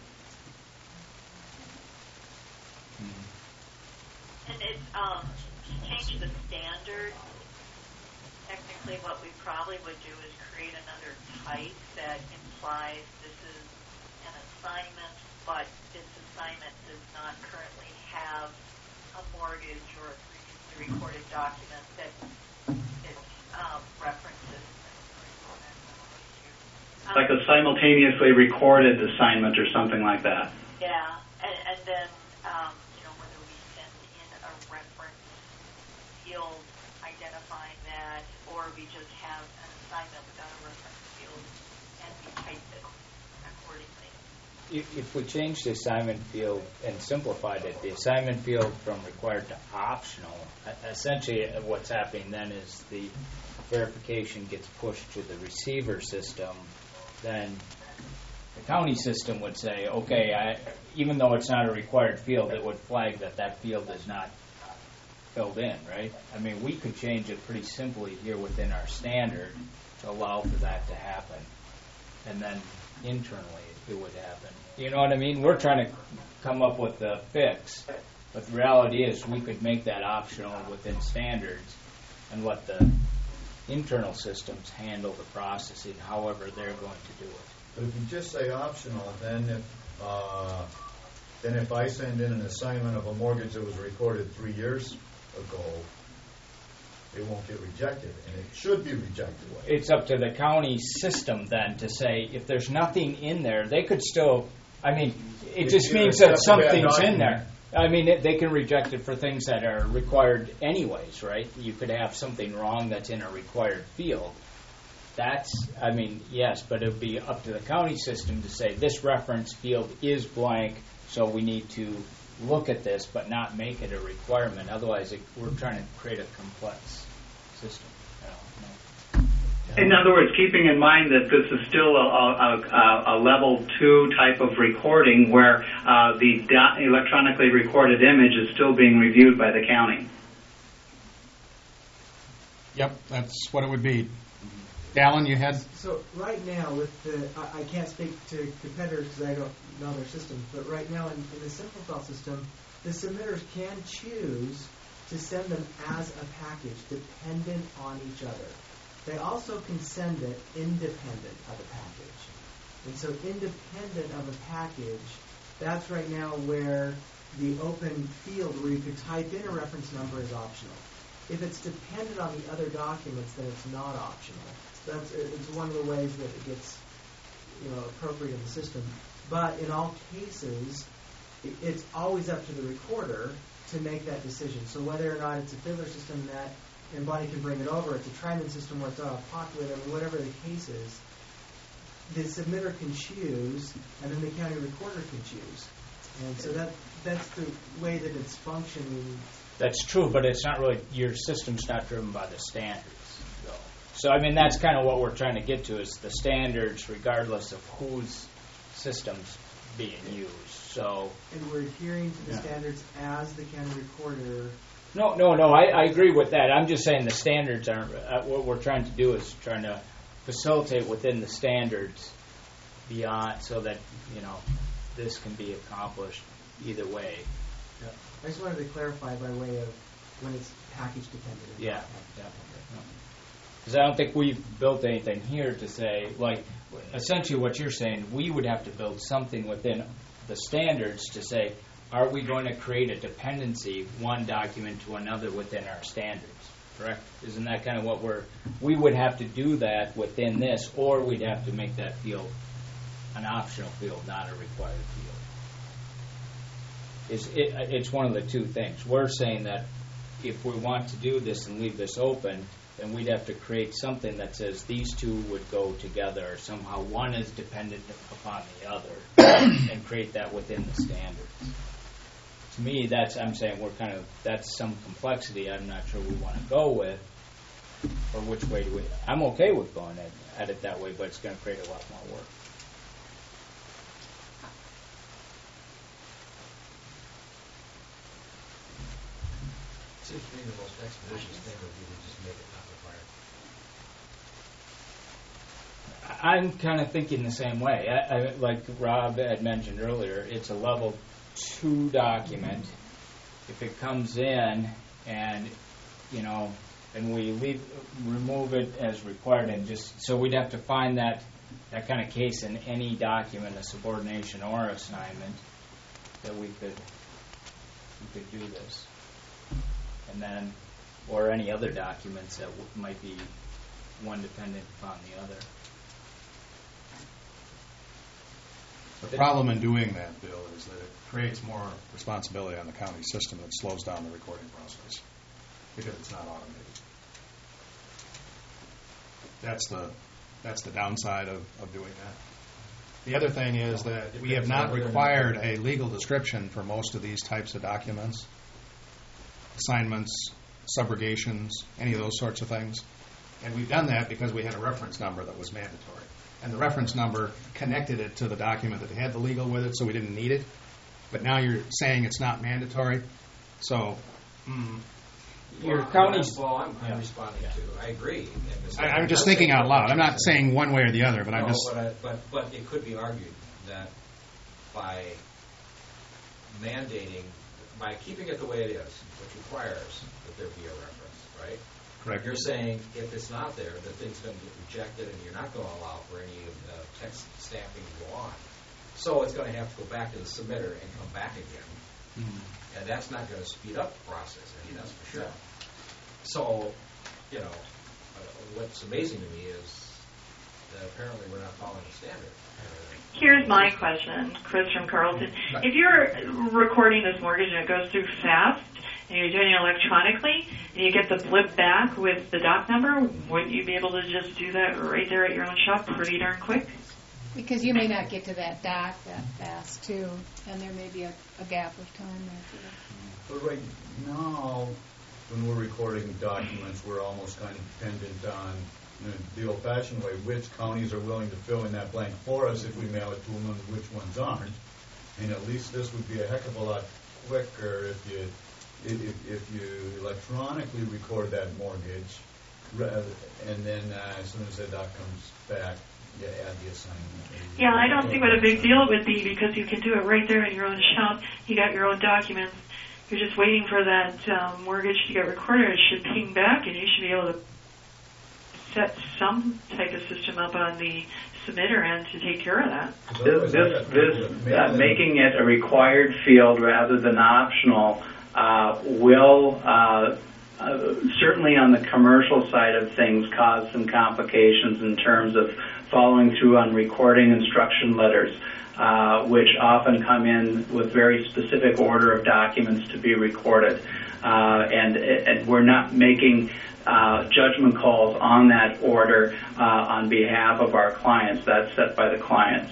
Um, to change the standard, technically what we probably would do is create another type that implies this is an assignment, but this assignment does not currently have a mortgage or a previously recorded document that it um, references. Um, Like a simultaneously recorded assignment or something like that. Yeah, and, and then um, you know, whether we send in a reference field identifying that, or we just have an assignment without a reference field and we type it accordingly. If, if we change the assignment field and simplified it, the assignment field from required to optional, essentially what's happening then is the verification gets pushed to the receiver system. Then the county system would say, okay, I, even though it's not a required field, it would flag that that field is not filled in, right? I mean, we could change it pretty simply here within our standard to allow for that to happen. And then internally it would happen. You know what I mean? We're trying to come up with the fix, but the reality is we could make that optional within standards and let the internal systems handle the processing however they're going to do it. But if you just say optional, then if uh, then if I send in an assignment of a mortgage that was recorded three years ago, it won't get rejected, and it should be rejected. It's up to the county system then to say if there's nothing in there, they could still. I mean, it If just you means that accept a bad something's in document. there. I mean, it, they can reject it for things that are required anyways, right? You could have something wrong that's in a required field. That's, I mean, yes, but it would be up to the county system to say this reference field is blank, so we need to look at this but not make it a requirement. Otherwise, it, we're trying to create a complex system. You know, no. In other words, keeping in mind that this is still a, a, a, a level two type of recording where uh, the do- electronically recorded image is still being reviewed by the county. Yep, that's what it would be. Alan, you had... So right now, with the, I, I can't speak to competitors because I don't know their systems, but right now in, in the Simplifile system, the submitters can choose to send them as a package dependent on each other. They also can send it independent of a package. And so independent of a package, that's right now where the open field where you could type in a reference number is optional. If it's dependent on the other documents, then it's not optional. So that's it's one of the ways that it gets, you know, appropriate in the system. But in all cases, it, it's always up to the recorder to make that decision. So whether or not it's a fiddler system that and Bonnie can bring it over, it's a Tryman system where it's out of pocket, I mean, whatever the case is, the submitter can choose, and then the county recorder can choose. And so that that's the way that it's functioning. That's true, but it's not really, your system's not driven by the standards, though. So, I mean, that's kind of what we're trying to get to, is the standards regardless of whose system's being used. So, and we're adhering to the yeah. standards as the county recorder. No, no, no, I, I agree with that. I'm just saying the standards aren't, uh, what we're trying to do is trying to facilitate within the standards beyond, so that, you know, this can be accomplished either way. Yeah. I just wanted to clarify by way of when it's package dependent. Yeah, yeah. Because I don't think we've built anything here to say, like, essentially what you're saying, we would have to build something within the standards to say, are we going to create a dependency, one document to another within our standards? correct? Isn't that kind of what we're, we would have to do that within this, or we'd have to make that field an optional field, not a required field. It's, it, it's one of the two things. We're saying that if we want to do this and leave this open, then we'd have to create something that says these two would go together, or somehow one is dependent upon the other, and create that within the standards. To me, that's, I'm saying we're kind of, that's some complexity I'm not sure we want to go with, or which way do we, I'm okay with going at, at it that way, but it's going to create a lot more work. It seems to me the most expeditious thing would be to just make it not required. I'm kind of thinking the same way. I, I, like Rob had mentioned earlier, it's a level two document. If it comes in and, you know, and we leave, remove it as required, and just, so we'd have to find that, that kind of case in any document, a subordination or assignment, that we could, we could do this. And then, or any other documents that w- might be one dependent upon the other. The problem in doing that, Bill, is that it creates more responsibility on the county system that slows down the recording process because it's not automated. That's the that's the downside of, of doing that. The other thing is that we have not required a legal description for most of these types of documents, assignments, subrogations, any of those sorts of things. And we've done that because we had a reference number that was mandatory. And the reference number connected it to the document that had the legal with it, so we didn't need it. But now you're saying it's not mandatory. So, mm, your well, county's... Well, I'm, I'm yeah. responding to. I agree. I, I'm just thinking out loud. I'm not saying one way or the other, but no, I'm just... But, I, but, but it could be argued that by mandating, by keeping it the way it is, which requires that there be a reference, right? Correct. You're saying if it's not there, the thing's going to get rejected, and you're not going to allow for any of the text stamping to go on. So it's going to have to go back to the submitter and come back again, mm-hmm. and that's not going to speed up the process. I mean, that's for sure. So, you know, uh, what's amazing to me is that apparently we're not following the standard. Here's my question, Chris from Carlton. If you're recording this mortgage and it goes through fast, and you're doing it electronically, and you get the blip back with the doc number, wouldn't you be able to just do that right there at your own shop pretty darn quick? Because you may not get to that doc that fast, too, and there may be a, a gap of time there. But right now, when we're recording documents, we're almost kind of dependent on, you know, the old-fashioned way, which counties are willing to fill in that blank for us if we mail it to them and which ones aren't. And at least this would be a heck of a lot quicker if you if, if you electronically record that mortgage, rather, and then uh, as soon as that doc comes back, you add the assignment. Yeah, I don't see what a big deal it would be, because you can do it right there in your own shop. You got your own documents. You're just waiting for that um, mortgage to get recorded. It should ping back, and you should be able to set some type of system up on the submitter end to take care of that. This, this, this uh, making it a required field rather than optional uh, will uh, uh, certainly on the commercial side of things cause some complications in terms of following through on recording instruction letters, uh, which often come in with very specific order of documents to be recorded. Uh, and, and we're not making uh, judgment calls on that order uh, on behalf of our clients. That's set by the clients.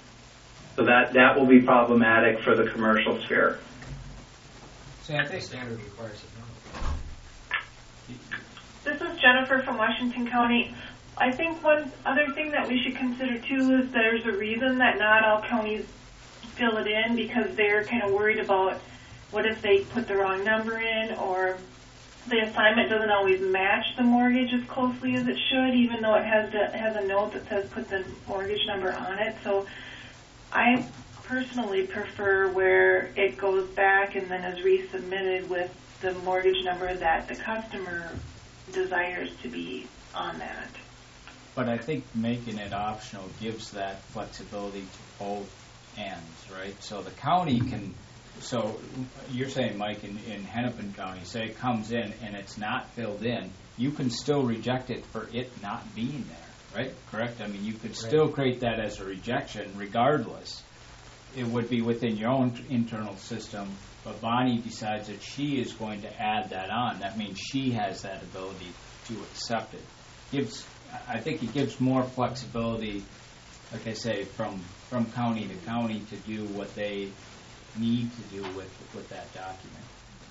So that, that will be problematic for the commercial sphere. So I think standard requires it. This is Jennifer from Washington County. I think one other thing that we should consider too is there's a reason that not all counties fill it in, because they're kind of worried about what if they put the wrong number in, or the assignment doesn't always match the mortgage as closely as it should, even though it has to, has a note that says put the mortgage number on it. So I personally prefer where it goes back and then is resubmitted with the mortgage number that the customer desires to be on that. But I think making it optional gives that flexibility to both ends, right? So the county can so you're saying, Mike, in, in Hennepin County, say it comes in and it's not filled in, you can still reject it for it not being there, right? Correct? I mean, you could still create that as a rejection regardless. It would be within your own internal system, but Bonnie decides that she is going to add that on. That means she has that ability to accept it. Gives, I think it gives more flexibility, like I say, from from county to county to do what they need to do with with that document.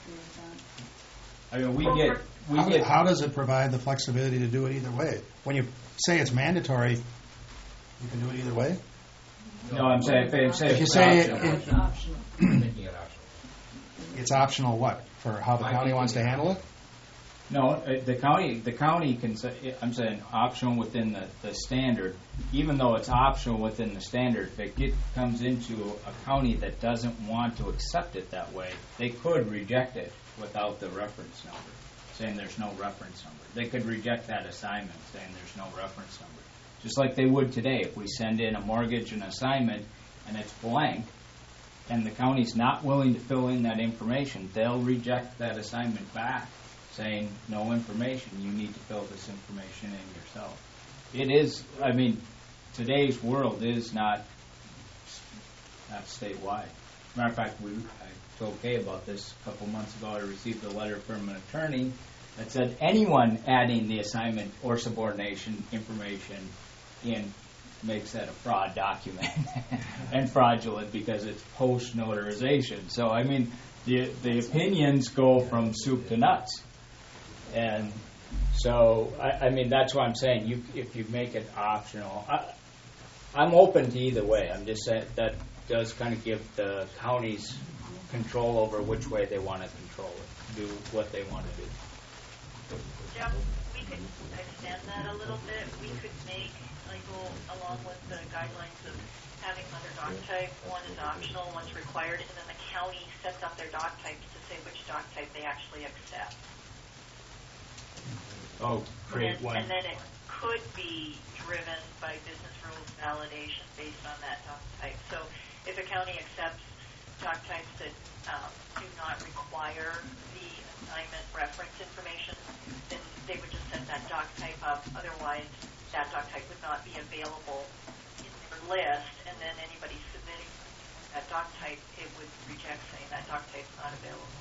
I mean, we get we how, get. How does it provide the flexibility to do it either way? When you say it's mandatory, you can do it either way. No, I'm saying if, if, if you it's say optional. it, It's optional. Making it optional. it's optional, what for how the I county think wants to it- handle it? No, uh, the county, the county can say, I'm saying optional within the, the standard, even though it's optional within the standard, if it get, comes into a county that doesn't want to accept it that way, they could reject it without the reference number, saying there's no reference number. They could reject that assignment, saying there's no reference number. Just like they would today, if we send in a mortgage and assignment and it's blank, and the county's not willing to fill in that information, they'll reject that assignment back, saying no information, you need to fill this information in yourself. It is, I mean, today's world is not not statewide. Matter of fact, we I told Kay about this a couple months ago. I received a letter from an attorney that said anyone adding the assignment or subordination information in makes that a fraud document and fraudulent because it's post notarization. So I mean, the the opinions go from soup to nuts. And so, I, I mean, that's what I'm saying. You, if you make it optional, I, I'm open to either way. I'm just saying that does kind of give the counties control over which way they want to control it, do what they want to do. Jeff, we could extend that a little bit. We could make, like, go along with the guidelines of having under doc type, one is optional, one's required, and then the county sets up their doc types to say which doc type they actually accept. Oh, create and, one. and then it could be driven by business rules validation based on that doc type. So if a county accepts doc types that um, do not require the assignment reference information, then they would just set that doc type up. Otherwise, that doc type would not be available in their list, and then anybody submitting that doc type, it would reject saying that doc type is not available.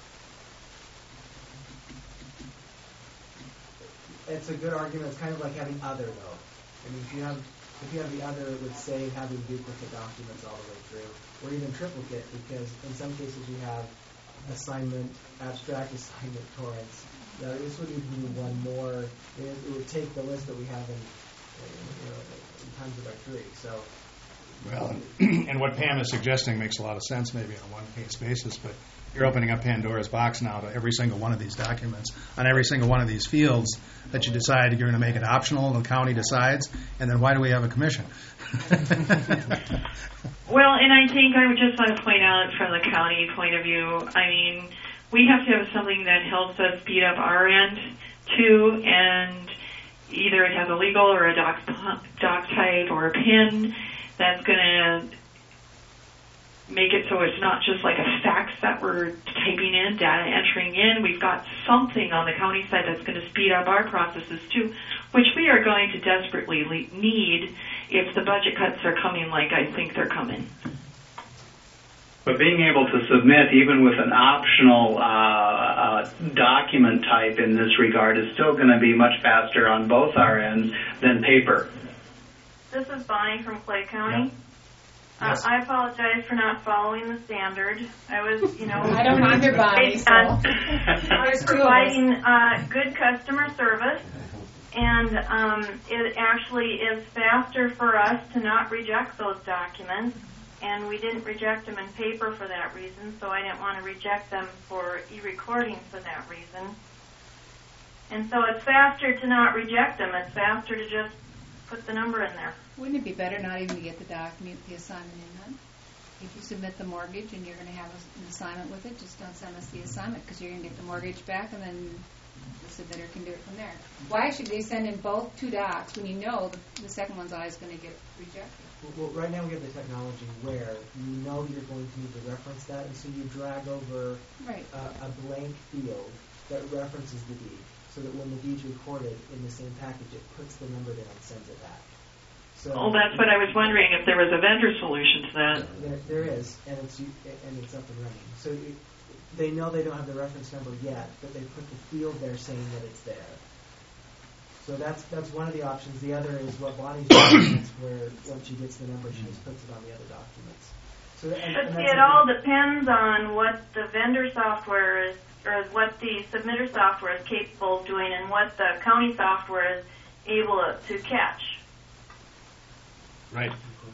It's a good argument. It's kind of like having other, though. I mean, if you have if you have the other, it would say having duplicate documents all the way through, or even triplicate, because in some cases you have assignment, abstract assignment torrents. Now, this would even be one more. It, it would take the list that we have in, you know, in Times of our tree. So. Well, and what Pam is suggesting makes a lot of sense, maybe on a one-case basis, but you're opening up Pandora's box now to every single one of these documents, on every single one of these fields that you decide you're going to make it optional, and the county decides, and then why do we have a commission? Well, and I think I would just want to point out from the county point of view, I mean, we have to have something that helps us speed up our end, too, and either it has a legal or a doc, doc type or a PIN that's going to make it so it's not just like a fax that we're typing in, data entering in. We've got something on the county side that's going to speed up our processes too, which we are going to desperately le- need if the budget cuts are coming like I think they're coming. But being able to submit even with an optional uh, uh, document type in this regard is still going to be much faster on both our ends than paper. This is Bonnie from Clay County. Yeah. Yes. Uh, I apologize for not following the standard. I was, you know, I don't either, Bonnie. So. I was providing uh, good customer service, and um, it actually is faster for us to not reject those documents, and we didn't reject them in paper for that reason, so I didn't want to reject them for e-recording for that reason. And so it's faster to not reject them. It's faster to just put the number in there. Wouldn't it be better not even to get the document, the assignment in then? If you submit the mortgage and you're going to have an assignment with it, just don't send us the assignment because you're going to get the mortgage back and then the submitter can do it from there. Why should they send in both two docs when you know the, the second one's always going to get rejected? Well, right now we have the technology where you know you're going to need to reference that, and so you drag over Right. a, a blank field that references the deed, so that when the deed's recorded in the same package, it puts the number there and sends it back. So Well, that's what I was wondering, if there was a vendor solution to that. there, there is, and it's u- and it's up and running. So it, they know they don't have the reference number yet, but they put the field there saying that it's there. So that's that's one of the options. The other is what Bonnie's doing, where once she gets the number, she just puts it on the other documents. So and, But and see, that's it a- all depends on what the vendor software is, or what the submitter software is capable of doing, and what the county software is able to catch. Right.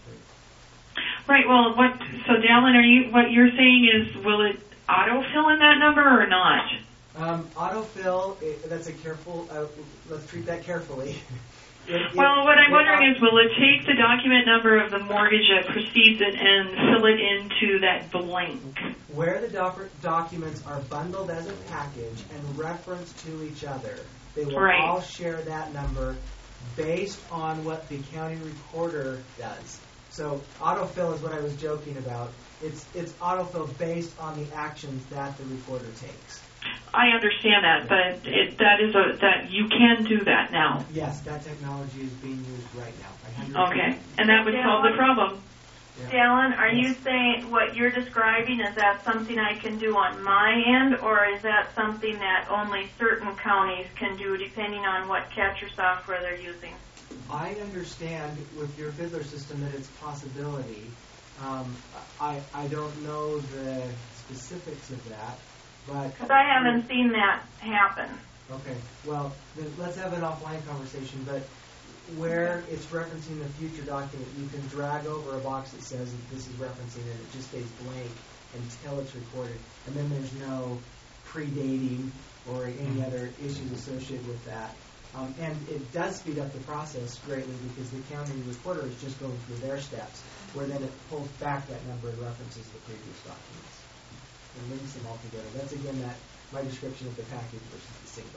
Right, well, what, so Dallin, are you, what you're saying is, will it autofill in that number or not? Um, autofill, eh, that's a careful, uh, let's treat that carefully. It- it- Well, what I'm it wondering au- is, will it take the document number of the mortgage that precedes it and fill it into that blank? Where the doc- documents are bundled as a package and referenced to each other, they will Right. all share that number based on what the county recorder does. So autofill is what I was joking about. It's it's autofill based on the actions that the recorder takes. I understand that, but it, that is a, that you can do that now. Yes, that technology is being used right now. I hundred Okay, and that would solve the problem. Dallin, are you saying what you're describing, is that something I can do on my end, or is that something that only certain counties can do depending on what catcher software they're using? I understand with your Fiddler system that it's a possibility. Um, I I don't know the specifics of that, but Because I haven't seen that happen. Okay, well, then let's have an offline conversation, but where it's referencing the future document, you can drag over a box that says that this is referencing it, it just stays blank until it's recorded, and then there's no predating or any other issues associated with that. Um, and it does speed up the process greatly because the county recorder is just going through their steps, where then it pulls back that number and references the previous documents and links them all together. That's again that my description of the package versus the single.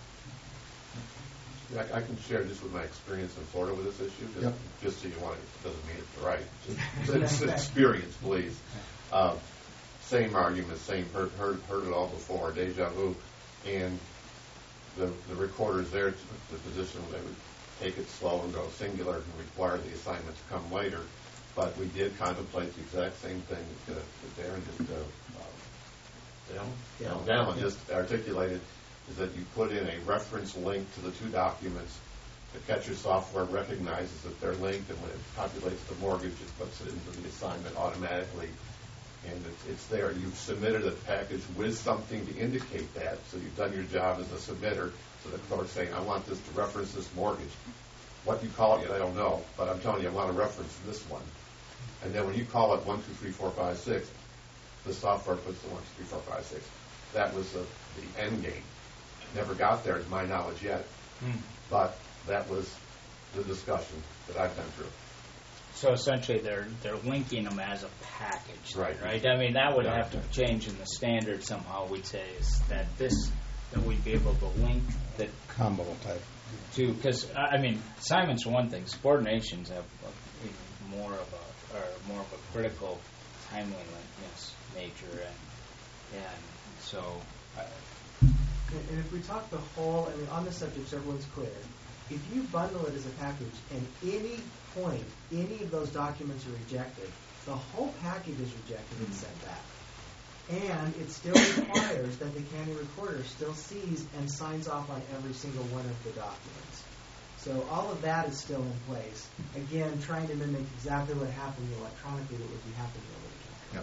Yeah, I, I can share just with my experience in Florida with this issue, just, Yep. just so you want it, doesn't mean it's right. Just, it's experience, please. Uh, same argument, same, heard, heard, heard it all before, deja vu. And the, the recorder's there, to the position where they would take it slow and go singular and require the assignment to come later. But we did contemplate the exact same thing that, uh, that Darren just, uh, uh, Dallin? Dallin just articulated, is that you put in a reference link to the two documents. The catcher software recognizes that they're linked, and when it populates the mortgage, it puts it into the assignment automatically. And it's, it's there. You've submitted a package with something to indicate that, so you've done your job as a submitter. So the clerk's saying, I want this to reference this mortgage. What you call it yet, I don't know, but I'm telling you, I want to reference this one. And then when you call it one, two, three, four, five, six, the software puts the one, two, three, four, five, six. That was the, the end game. Never got there, to my knowledge, yet. Hmm. But that was the discussion that I've been through. So essentially, they're they're linking them as a package, then, Right. right? I mean, that would Yeah. have to change in the standard somehow. We'd say is that this that we'd be able to link that Combo type. to because I mean, assignments are one thing. Subordinations have a, even more of a or more of a critical timeliness nature, and and so. Uh, And, and if we talk the whole, I mean, on the subject, so everyone's clear, if you bundle it as a package and any point, any of those documents are rejected, the whole package is rejected and sent back. And it still requires that the county recorder still sees and signs off on every single one of the documents. So all of that is still in place. Again, trying to mimic exactly what happened electronically that would be happening over the counter. Yep.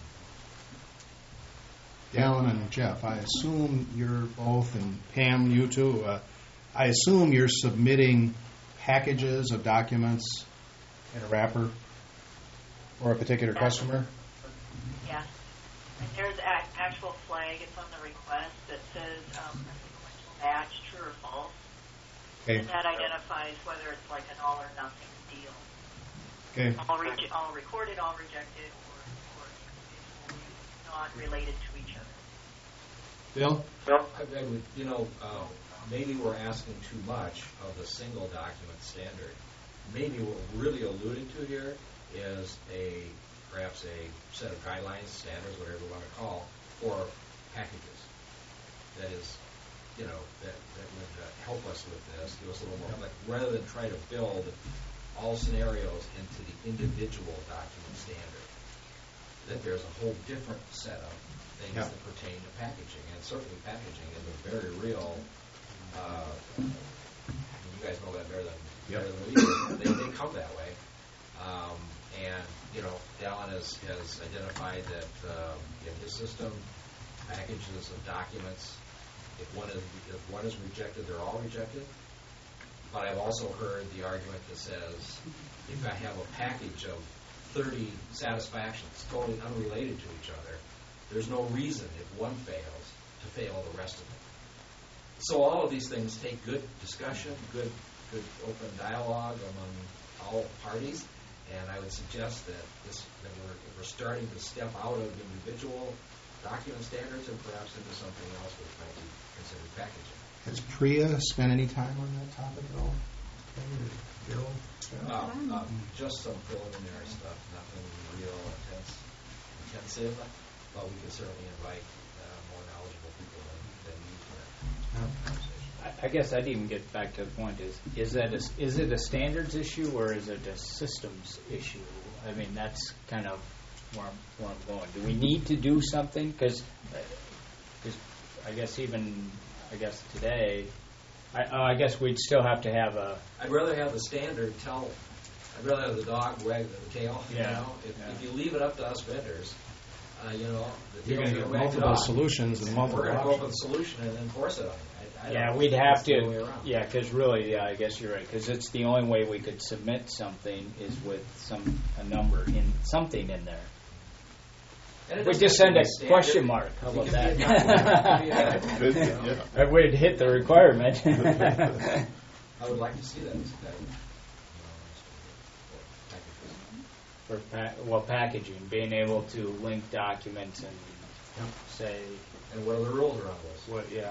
Dallin and Jeff, I assume you're both, and Pam, you too, uh, I assume you're submitting packages of documents in a wrapper for a particular customer? Yes. And there's a- actual flag. It's on the request that says um, a sequential match, true or false. Okay. And that identifies whether it's like an all or nothing deal. Okay. All, re- all recorded, all rejected, or, or individually not related to each other. Bill? I, I would, you know, uh, maybe we're asking too much of the single document standard. maybe what we're really alluding to here is a, perhaps a set of guidelines, standards, whatever you want to call, for packages. That is, you know, that, that would uh, help us with this, give us a little more, like, rather than try to build all scenarios into the individual document standard, that there's a whole different set of things yeah. that pertain to packaging. And certainly packaging is a very real, uh, you guys know that better than, yep. better than we do. They, they come that way. Um, and, you know, Dallin has, has identified that um, in his system, packages of documents, if one is if one is rejected, they're all rejected. But I've also heard the argument that says if I have a package of thirty satisfactions totally unrelated to each other, there's no reason if one fails to fail the rest of them. So all of these things take good discussion, good good open dialogue among all parties, and I would suggest that this that we're, we're starting to step out of individual document standards and perhaps into something else which might be considered packaging. Has Priya spent any time on that topic at all? Bill? Uh, uh, just some preliminary stuff, nothing real intense, intensive, but we can certainly invite uh, more knowledgeable people than, than you for that conversation. I, I guess I'd even get back to the point: is is that a, is it a standards issue or is it a systems issue? I mean, that's kind of where I'm, where I'm going. Do we need to do something? Because I guess even I guess today, I, uh, I guess we'd still have to have a. I'd rather have the standard tell. I'd rather have the dog wag the tail. Yeah. You know, if, yeah. if you leave it up to us vendors, uh, you know, the you're tail's going to get wag the multiple dog. solutions and multiple We're going to options. go up with a solution and then force it on you. I, I Yeah, don't we'd think have that's the way to. around. Yeah, because really, yeah, I guess you're right. Because it's the only way we could submit something is with some a number in something in there. And it We doesn't just have to send a be standard. question mark. How It about can that? be a document. It can be a document, you know. That would hit the requirement. I would like to see that. that For pa- well, packaging, being able to link documents and Yep. say and what are the rules around this? what, yeah.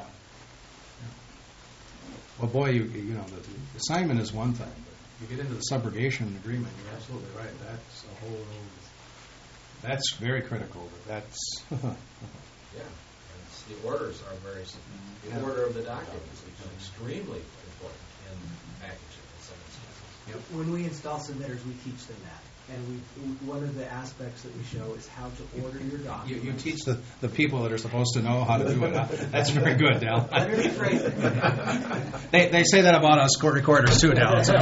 Well, boy, you you know, the, the assignment is one thing, but you get into the subrogation agreement, you're absolutely right. That's a whole, that's very critical. That's Yeah, and it's, the orders are very, the Yeah. order of the documents is extremely important in packaging in some instances. Yep. When we install submitters, we teach them that. And we, one of the aspects that we show is how to order your you, documents. you teach the, the people that are supposed to know how to do it. That's very good, Dal. Let me rephrase it. they they say that about us court recorders too, Dal. It's all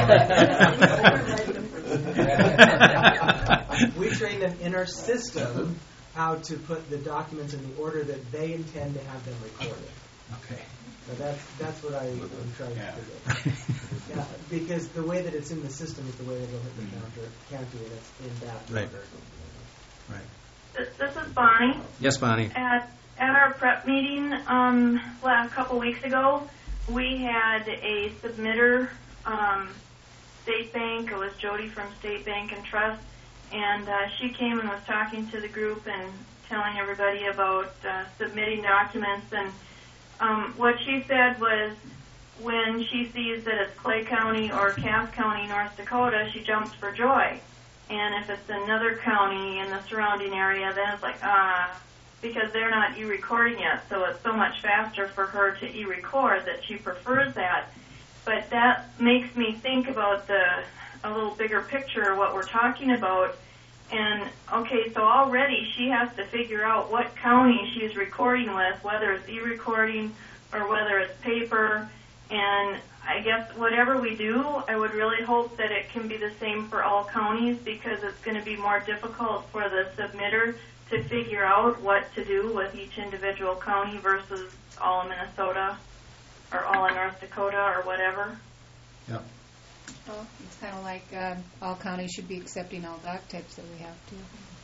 right. We train them in our system how to put the documents in the order that they intend to have them recorded. Okay. So that's that's what I, I'm trying Yeah. to do. Yeah, because the way that it's in the system is the way that it'll hit the counter, counter, and it's in that Right. order. Right. This, this is Bonnie. Yes, Bonnie. At at our prep meeting um, last couple weeks ago, we had a submitter, um, State Bank. It was Jody from State Bank and Trust, and uh, she came and was talking to the group and telling everybody about uh, submitting documents. And um, what she said was, when she sees that it's Clay County or Cass County, North Dakota, she jumps for joy. And if it's another county in the surrounding area, then it's like, ah, because they're not e-recording yet, so it's so much faster for her to e-record that she prefers that. But that makes me think about the a little bigger picture of what we're talking about. And, okay, so already she has to figure out what county she's recording with, whether it's e-recording or whether it's paper. And I guess whatever we do, I would really hope that it can be the same for all counties, because it's going to be more difficult for the submitter to figure out what to do with each individual county versus all of Minnesota or all of North Dakota or whatever. Yeah. Well, it's kind of like uh, all counties should be accepting all doc types that we have to.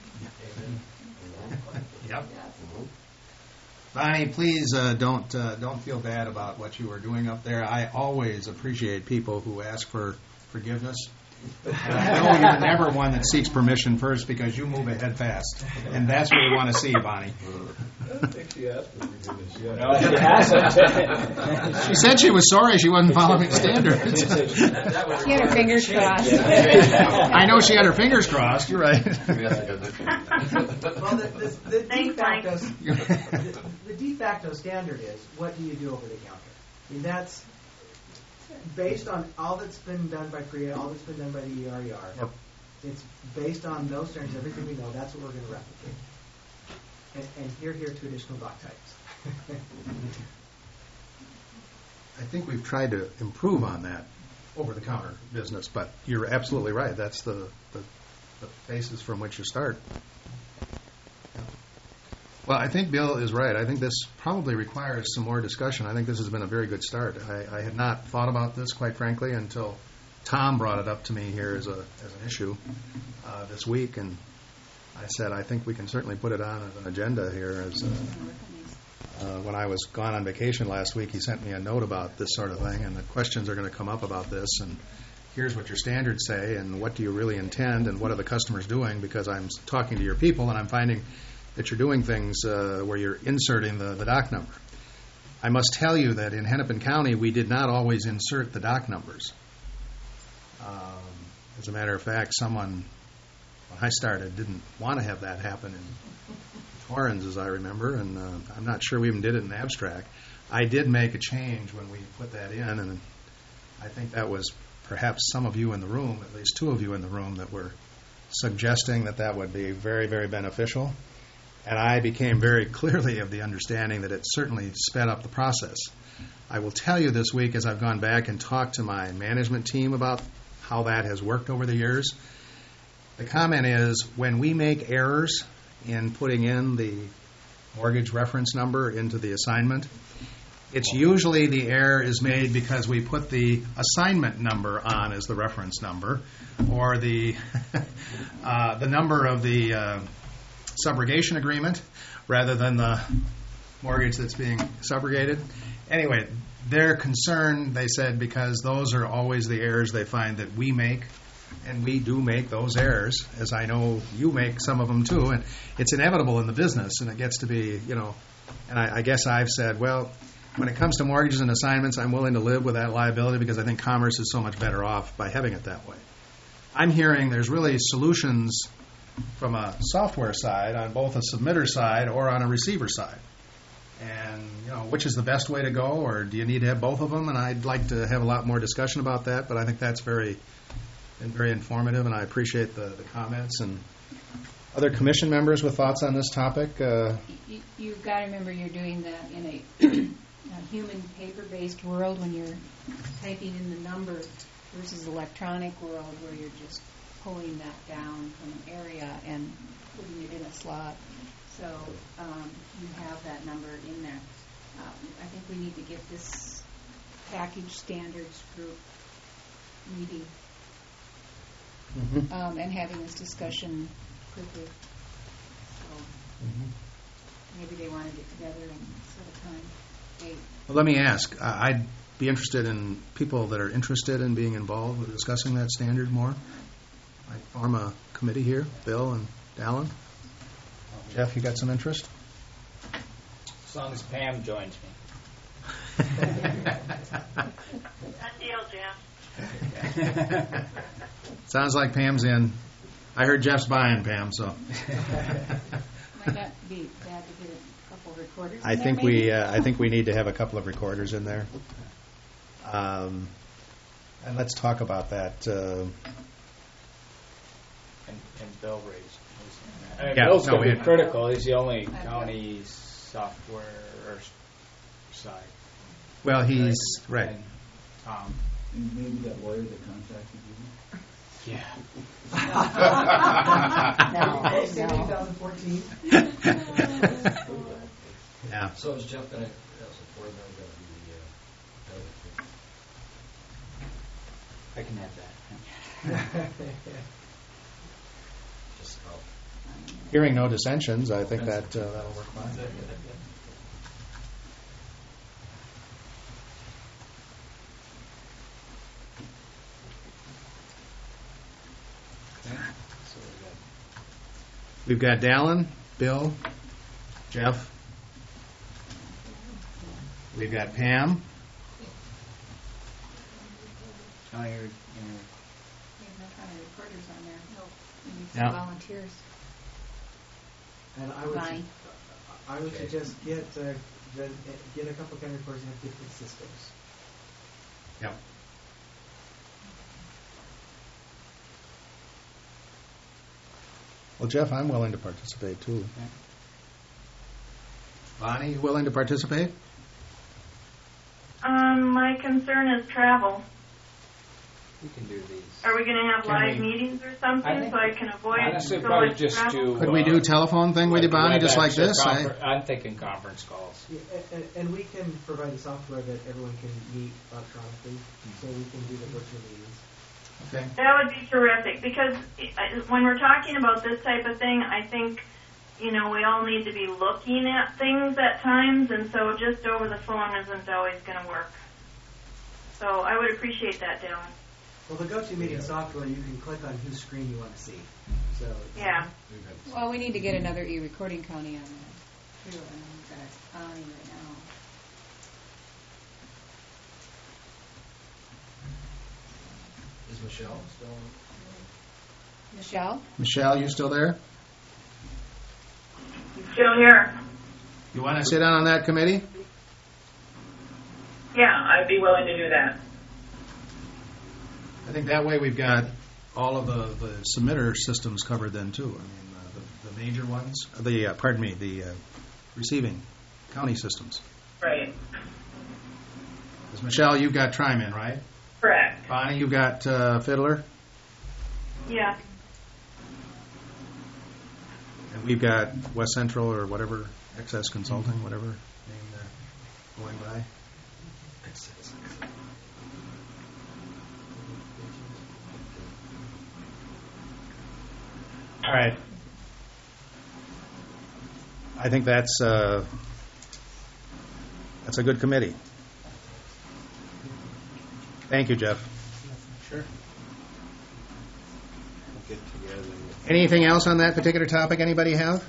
Yep. Bonnie, please uh, don't uh, don't feel bad about what you were doing up there. I always appreciate people who ask for forgiveness No, you're never one that seeks permission first because you move ahead fast. And that's what we want to see, Bonnie. I don't think she asked for forgiveness yet. No, she hasn't. She said she was sorry she wasn't following standards. She had her fingers crossed. I know she had her fingers crossed. You're right. Well, the, the, the, de facto, the, the de facto standard is, what do you do over the counter? I mean, that's based on all that's been done by P R I A, all that's been done by the E R E R. Yep. It's based on those standards, everything we know, that's what we're going to replicate. And, and here, here, two additional dock types. I think we've tried to improve on that over-the-counter business, but you're absolutely right. That's the, the, the basis from which you start. Well, I think Bill is right. I think this probably requires some more discussion. I think this has been a very good start. I, I had not thought about this, quite frankly, until Tom brought it up to me here as, a, as an issue uh, this week, and I said, I think we can certainly put it on as an agenda here. As uh, uh, when I was gone on vacation last week, he sent me a note about this sort of thing, and the questions are going to come up about this, and here's what your standards say, and what do you really intend, and what are the customers doing, because I'm talking to your people, and I'm finding that you're doing things uh, where you're inserting the, the dock number. I must tell you that in Hennepin County, we did not always insert the dock numbers. Um, as a matter of fact, someone, when I started, didn't want to have that happen in Torrens, as I remember, and uh, I'm not sure we even did it in abstract. I did make a change when we put that in, and I think that was perhaps some of you in the room, at least two of you in the room, that were suggesting that that would be very, very beneficial. And I became very clearly of the understanding that it certainly sped up the process. I will tell you this week, as I've gone back and talked to my management team about how that has worked over the years, the comment is when we make errors in putting in the mortgage reference number into the assignment, it's usually the error is made because we put the assignment number on as the reference number, or the uh, the number of the uh, subrogation agreement rather than the mortgage that's being subrogated. Anyway, their concern, they said, because those are always the errors they find that we make, and we do make those errors, as I know you make some of them too, and it's inevitable in the business, and it gets to be, you know, and I, I guess I've said, well, when it comes to mortgages and assignments, I'm willing to live with that liability because I think commerce is so much better off by having it that way. I'm hearing there's really solutions from a software side, on both a submitter side or on a receiver side. And, you know, which is the best way to go, or do you need to have both of them? And I'd like to have a lot more discussion about that, but I think that's very, been very informative, and I appreciate the, the comments. And other commission members with thoughts on this topic? Uh, you, you've got to remember you're doing that in a, a human paper-based world when you're typing in the number versus electronic world where you're just pulling that down from an area and putting it in a slot. So um, you have that number in there. Um, I think we need to get this package standards group meeting mm-hmm. um, and having this discussion quickly. So mm-hmm. maybe they want to get together and set a time, date. Well, let me ask. Uh, I'd be interested in people that are interested in being involved with discussing that standard more. I form a committee here, Bill and Dallin. Jeff, you got some interest? As long as Pam joins me. Done deal, Jeff. Sounds like Pam's in. I heard Jeff's buying, Pam, so. Might not be bad to get a couple recorders I in think there, we maybe? uh, I think we need to have a couple of recorders in there. Um, and let's talk about that. Uh, And, and Bill raised his hand. I mean, Yeah, Bill's no, going to we- be critical. He's the only county software or s- side. well, he's right. And Tom. And maybe that lawyer that contacted you? Yeah. No, twenty fourteen. Yeah. So is Jeff going to support them? Going to be the, uh, I can have that. just help. Hearing no dissensions, I think that uh, that'll work fine. We've got Dallin, Bill, Jeff. We've got Pam. Oh, you're, you're There's no kind of recorders on there. No. We need Yeah. some volunteers. And I would, Bonnie. I would Okay. suggest get uh, the, get a couple county records and have different systems. Yep. Well, Jeff, I'm willing to participate too. Bonnie, you willing to participate? Um, my concern is travel. We can do these. Are we going to have Can live we- meetings or something I think- so I can avoid Honestly, so probably much just travel? do. Could we do a telephone thing with you, Bonnie, just like this? I- Confer- I'm thinking conference calls. Yeah, and, and we can provide the software that everyone can meet electronically, so we can do the virtual meetings. Okay. That would be terrific because uh, when we're talking about this type of thing, I think, you know, we all need to be looking at things at times, and so just over the phone isn't always going to work. So I would appreciate that, Dylan. Well, the GoToMeeting software, you can click on whose screen you want to see. So Yeah. Well, we need to get another e-recording county on that, too. And we've got Bonnie right now. Is Michelle still? Michelle? Michelle, you still there? Still here. You want to sit down on that committee? Yeah, I'd be willing to do that. I think that way we've got all of the, the submitter systems covered then too. I mean, uh, the, the major ones, the, uh, pardon me, the uh, receiving county systems. Right. 'Cause Michelle, you've got Trimin, right? Correct. Bonnie, you've got uh, Fiddler. Yeah. And we've got West Central or whatever, Excess Consulting, whatever name they're going by. All right. I think that's uh, that's a good committee. Thank you, Jeff. Sure. We'll get together. Anything else on that particular topic anybody have?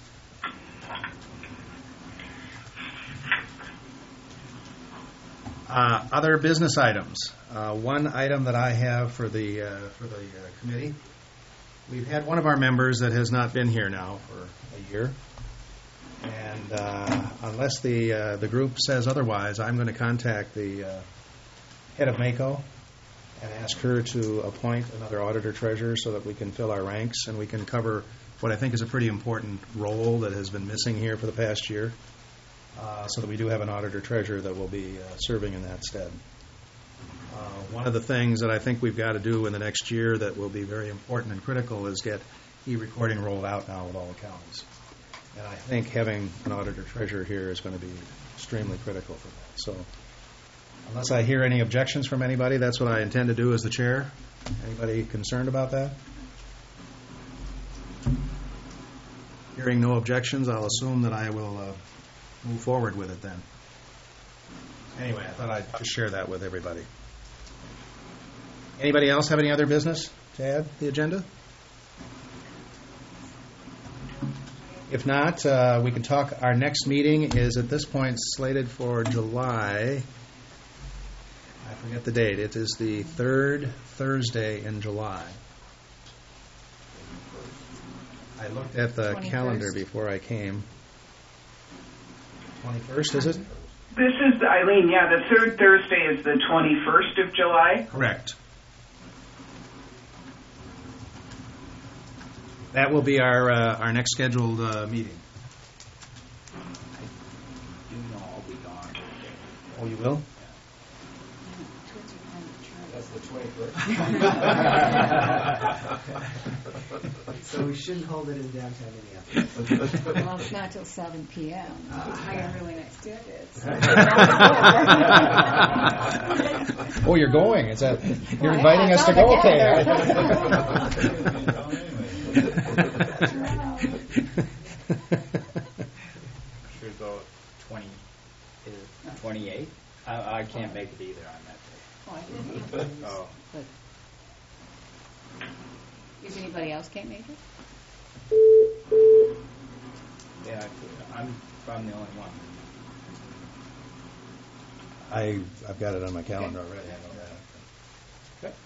Uh, other business items. Uh, one item that I have for the uh, for the uh, committee. We've had one of our members that has not been here now for a year, and uh, unless the uh, the group says otherwise, I'm going to contact the uh, head of MACO and ask her to appoint another auditor treasurer so that we can fill our ranks and we can cover what I think is a pretty important role that has been missing here for the past year, uh, so that we do have an auditor treasurer that will be uh, serving in that stead. Uh, one of the things that I think we've got to do in the next year that will be very important and critical is get e-recording rolled out now with all the counties. And I think having an auditor treasurer here is going to be extremely critical for that. So unless I hear any objections from anybody, that's what I intend to do as the chair. Anybody concerned about that? Hearing no objections, I'll assume that I will uh, move forward with it then. Anyway, I thought I'd just share that with everybody. Anybody else have any other business to add to the agenda? If not, uh, we can talk. Our next meeting is at this point slated for July. I forget the date. It is the third Thursday in July. I looked at the twenty-first. calendar before I came. twenty-first, is it? This is Eileen. Yeah, the third Thursday is the twenty-first of July. Correct. That will be our uh, our next scheduled uh, meeting. You know I'll be gone. Oh, you will? That's the twenty-first. So we shouldn't hold it in downtown Minneapolis. Well, it's not till seven p.m. I got really nice tickets. Oh, you're going? Is that you're Well, inviting yeah, us to it's go? all Should go twenty, is it twenty-eight? I, I can't make it either on that day. Oh, I didn't. Oh. But if anybody else can't make it? Yeah, I'm, I'm the only one. I, I've got it on my calendar already, I know that. Okay.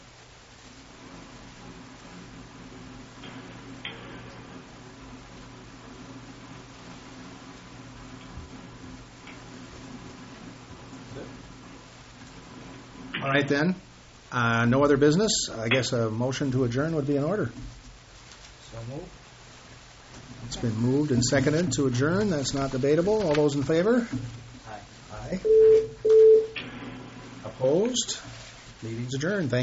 All right then, uh, no other business. I guess a motion to adjourn would be in order. So move. It's been moved and seconded to adjourn. That's not debatable. All those in favor? Aye. Aye. Opposed? Meeting's adjourned. Thank you.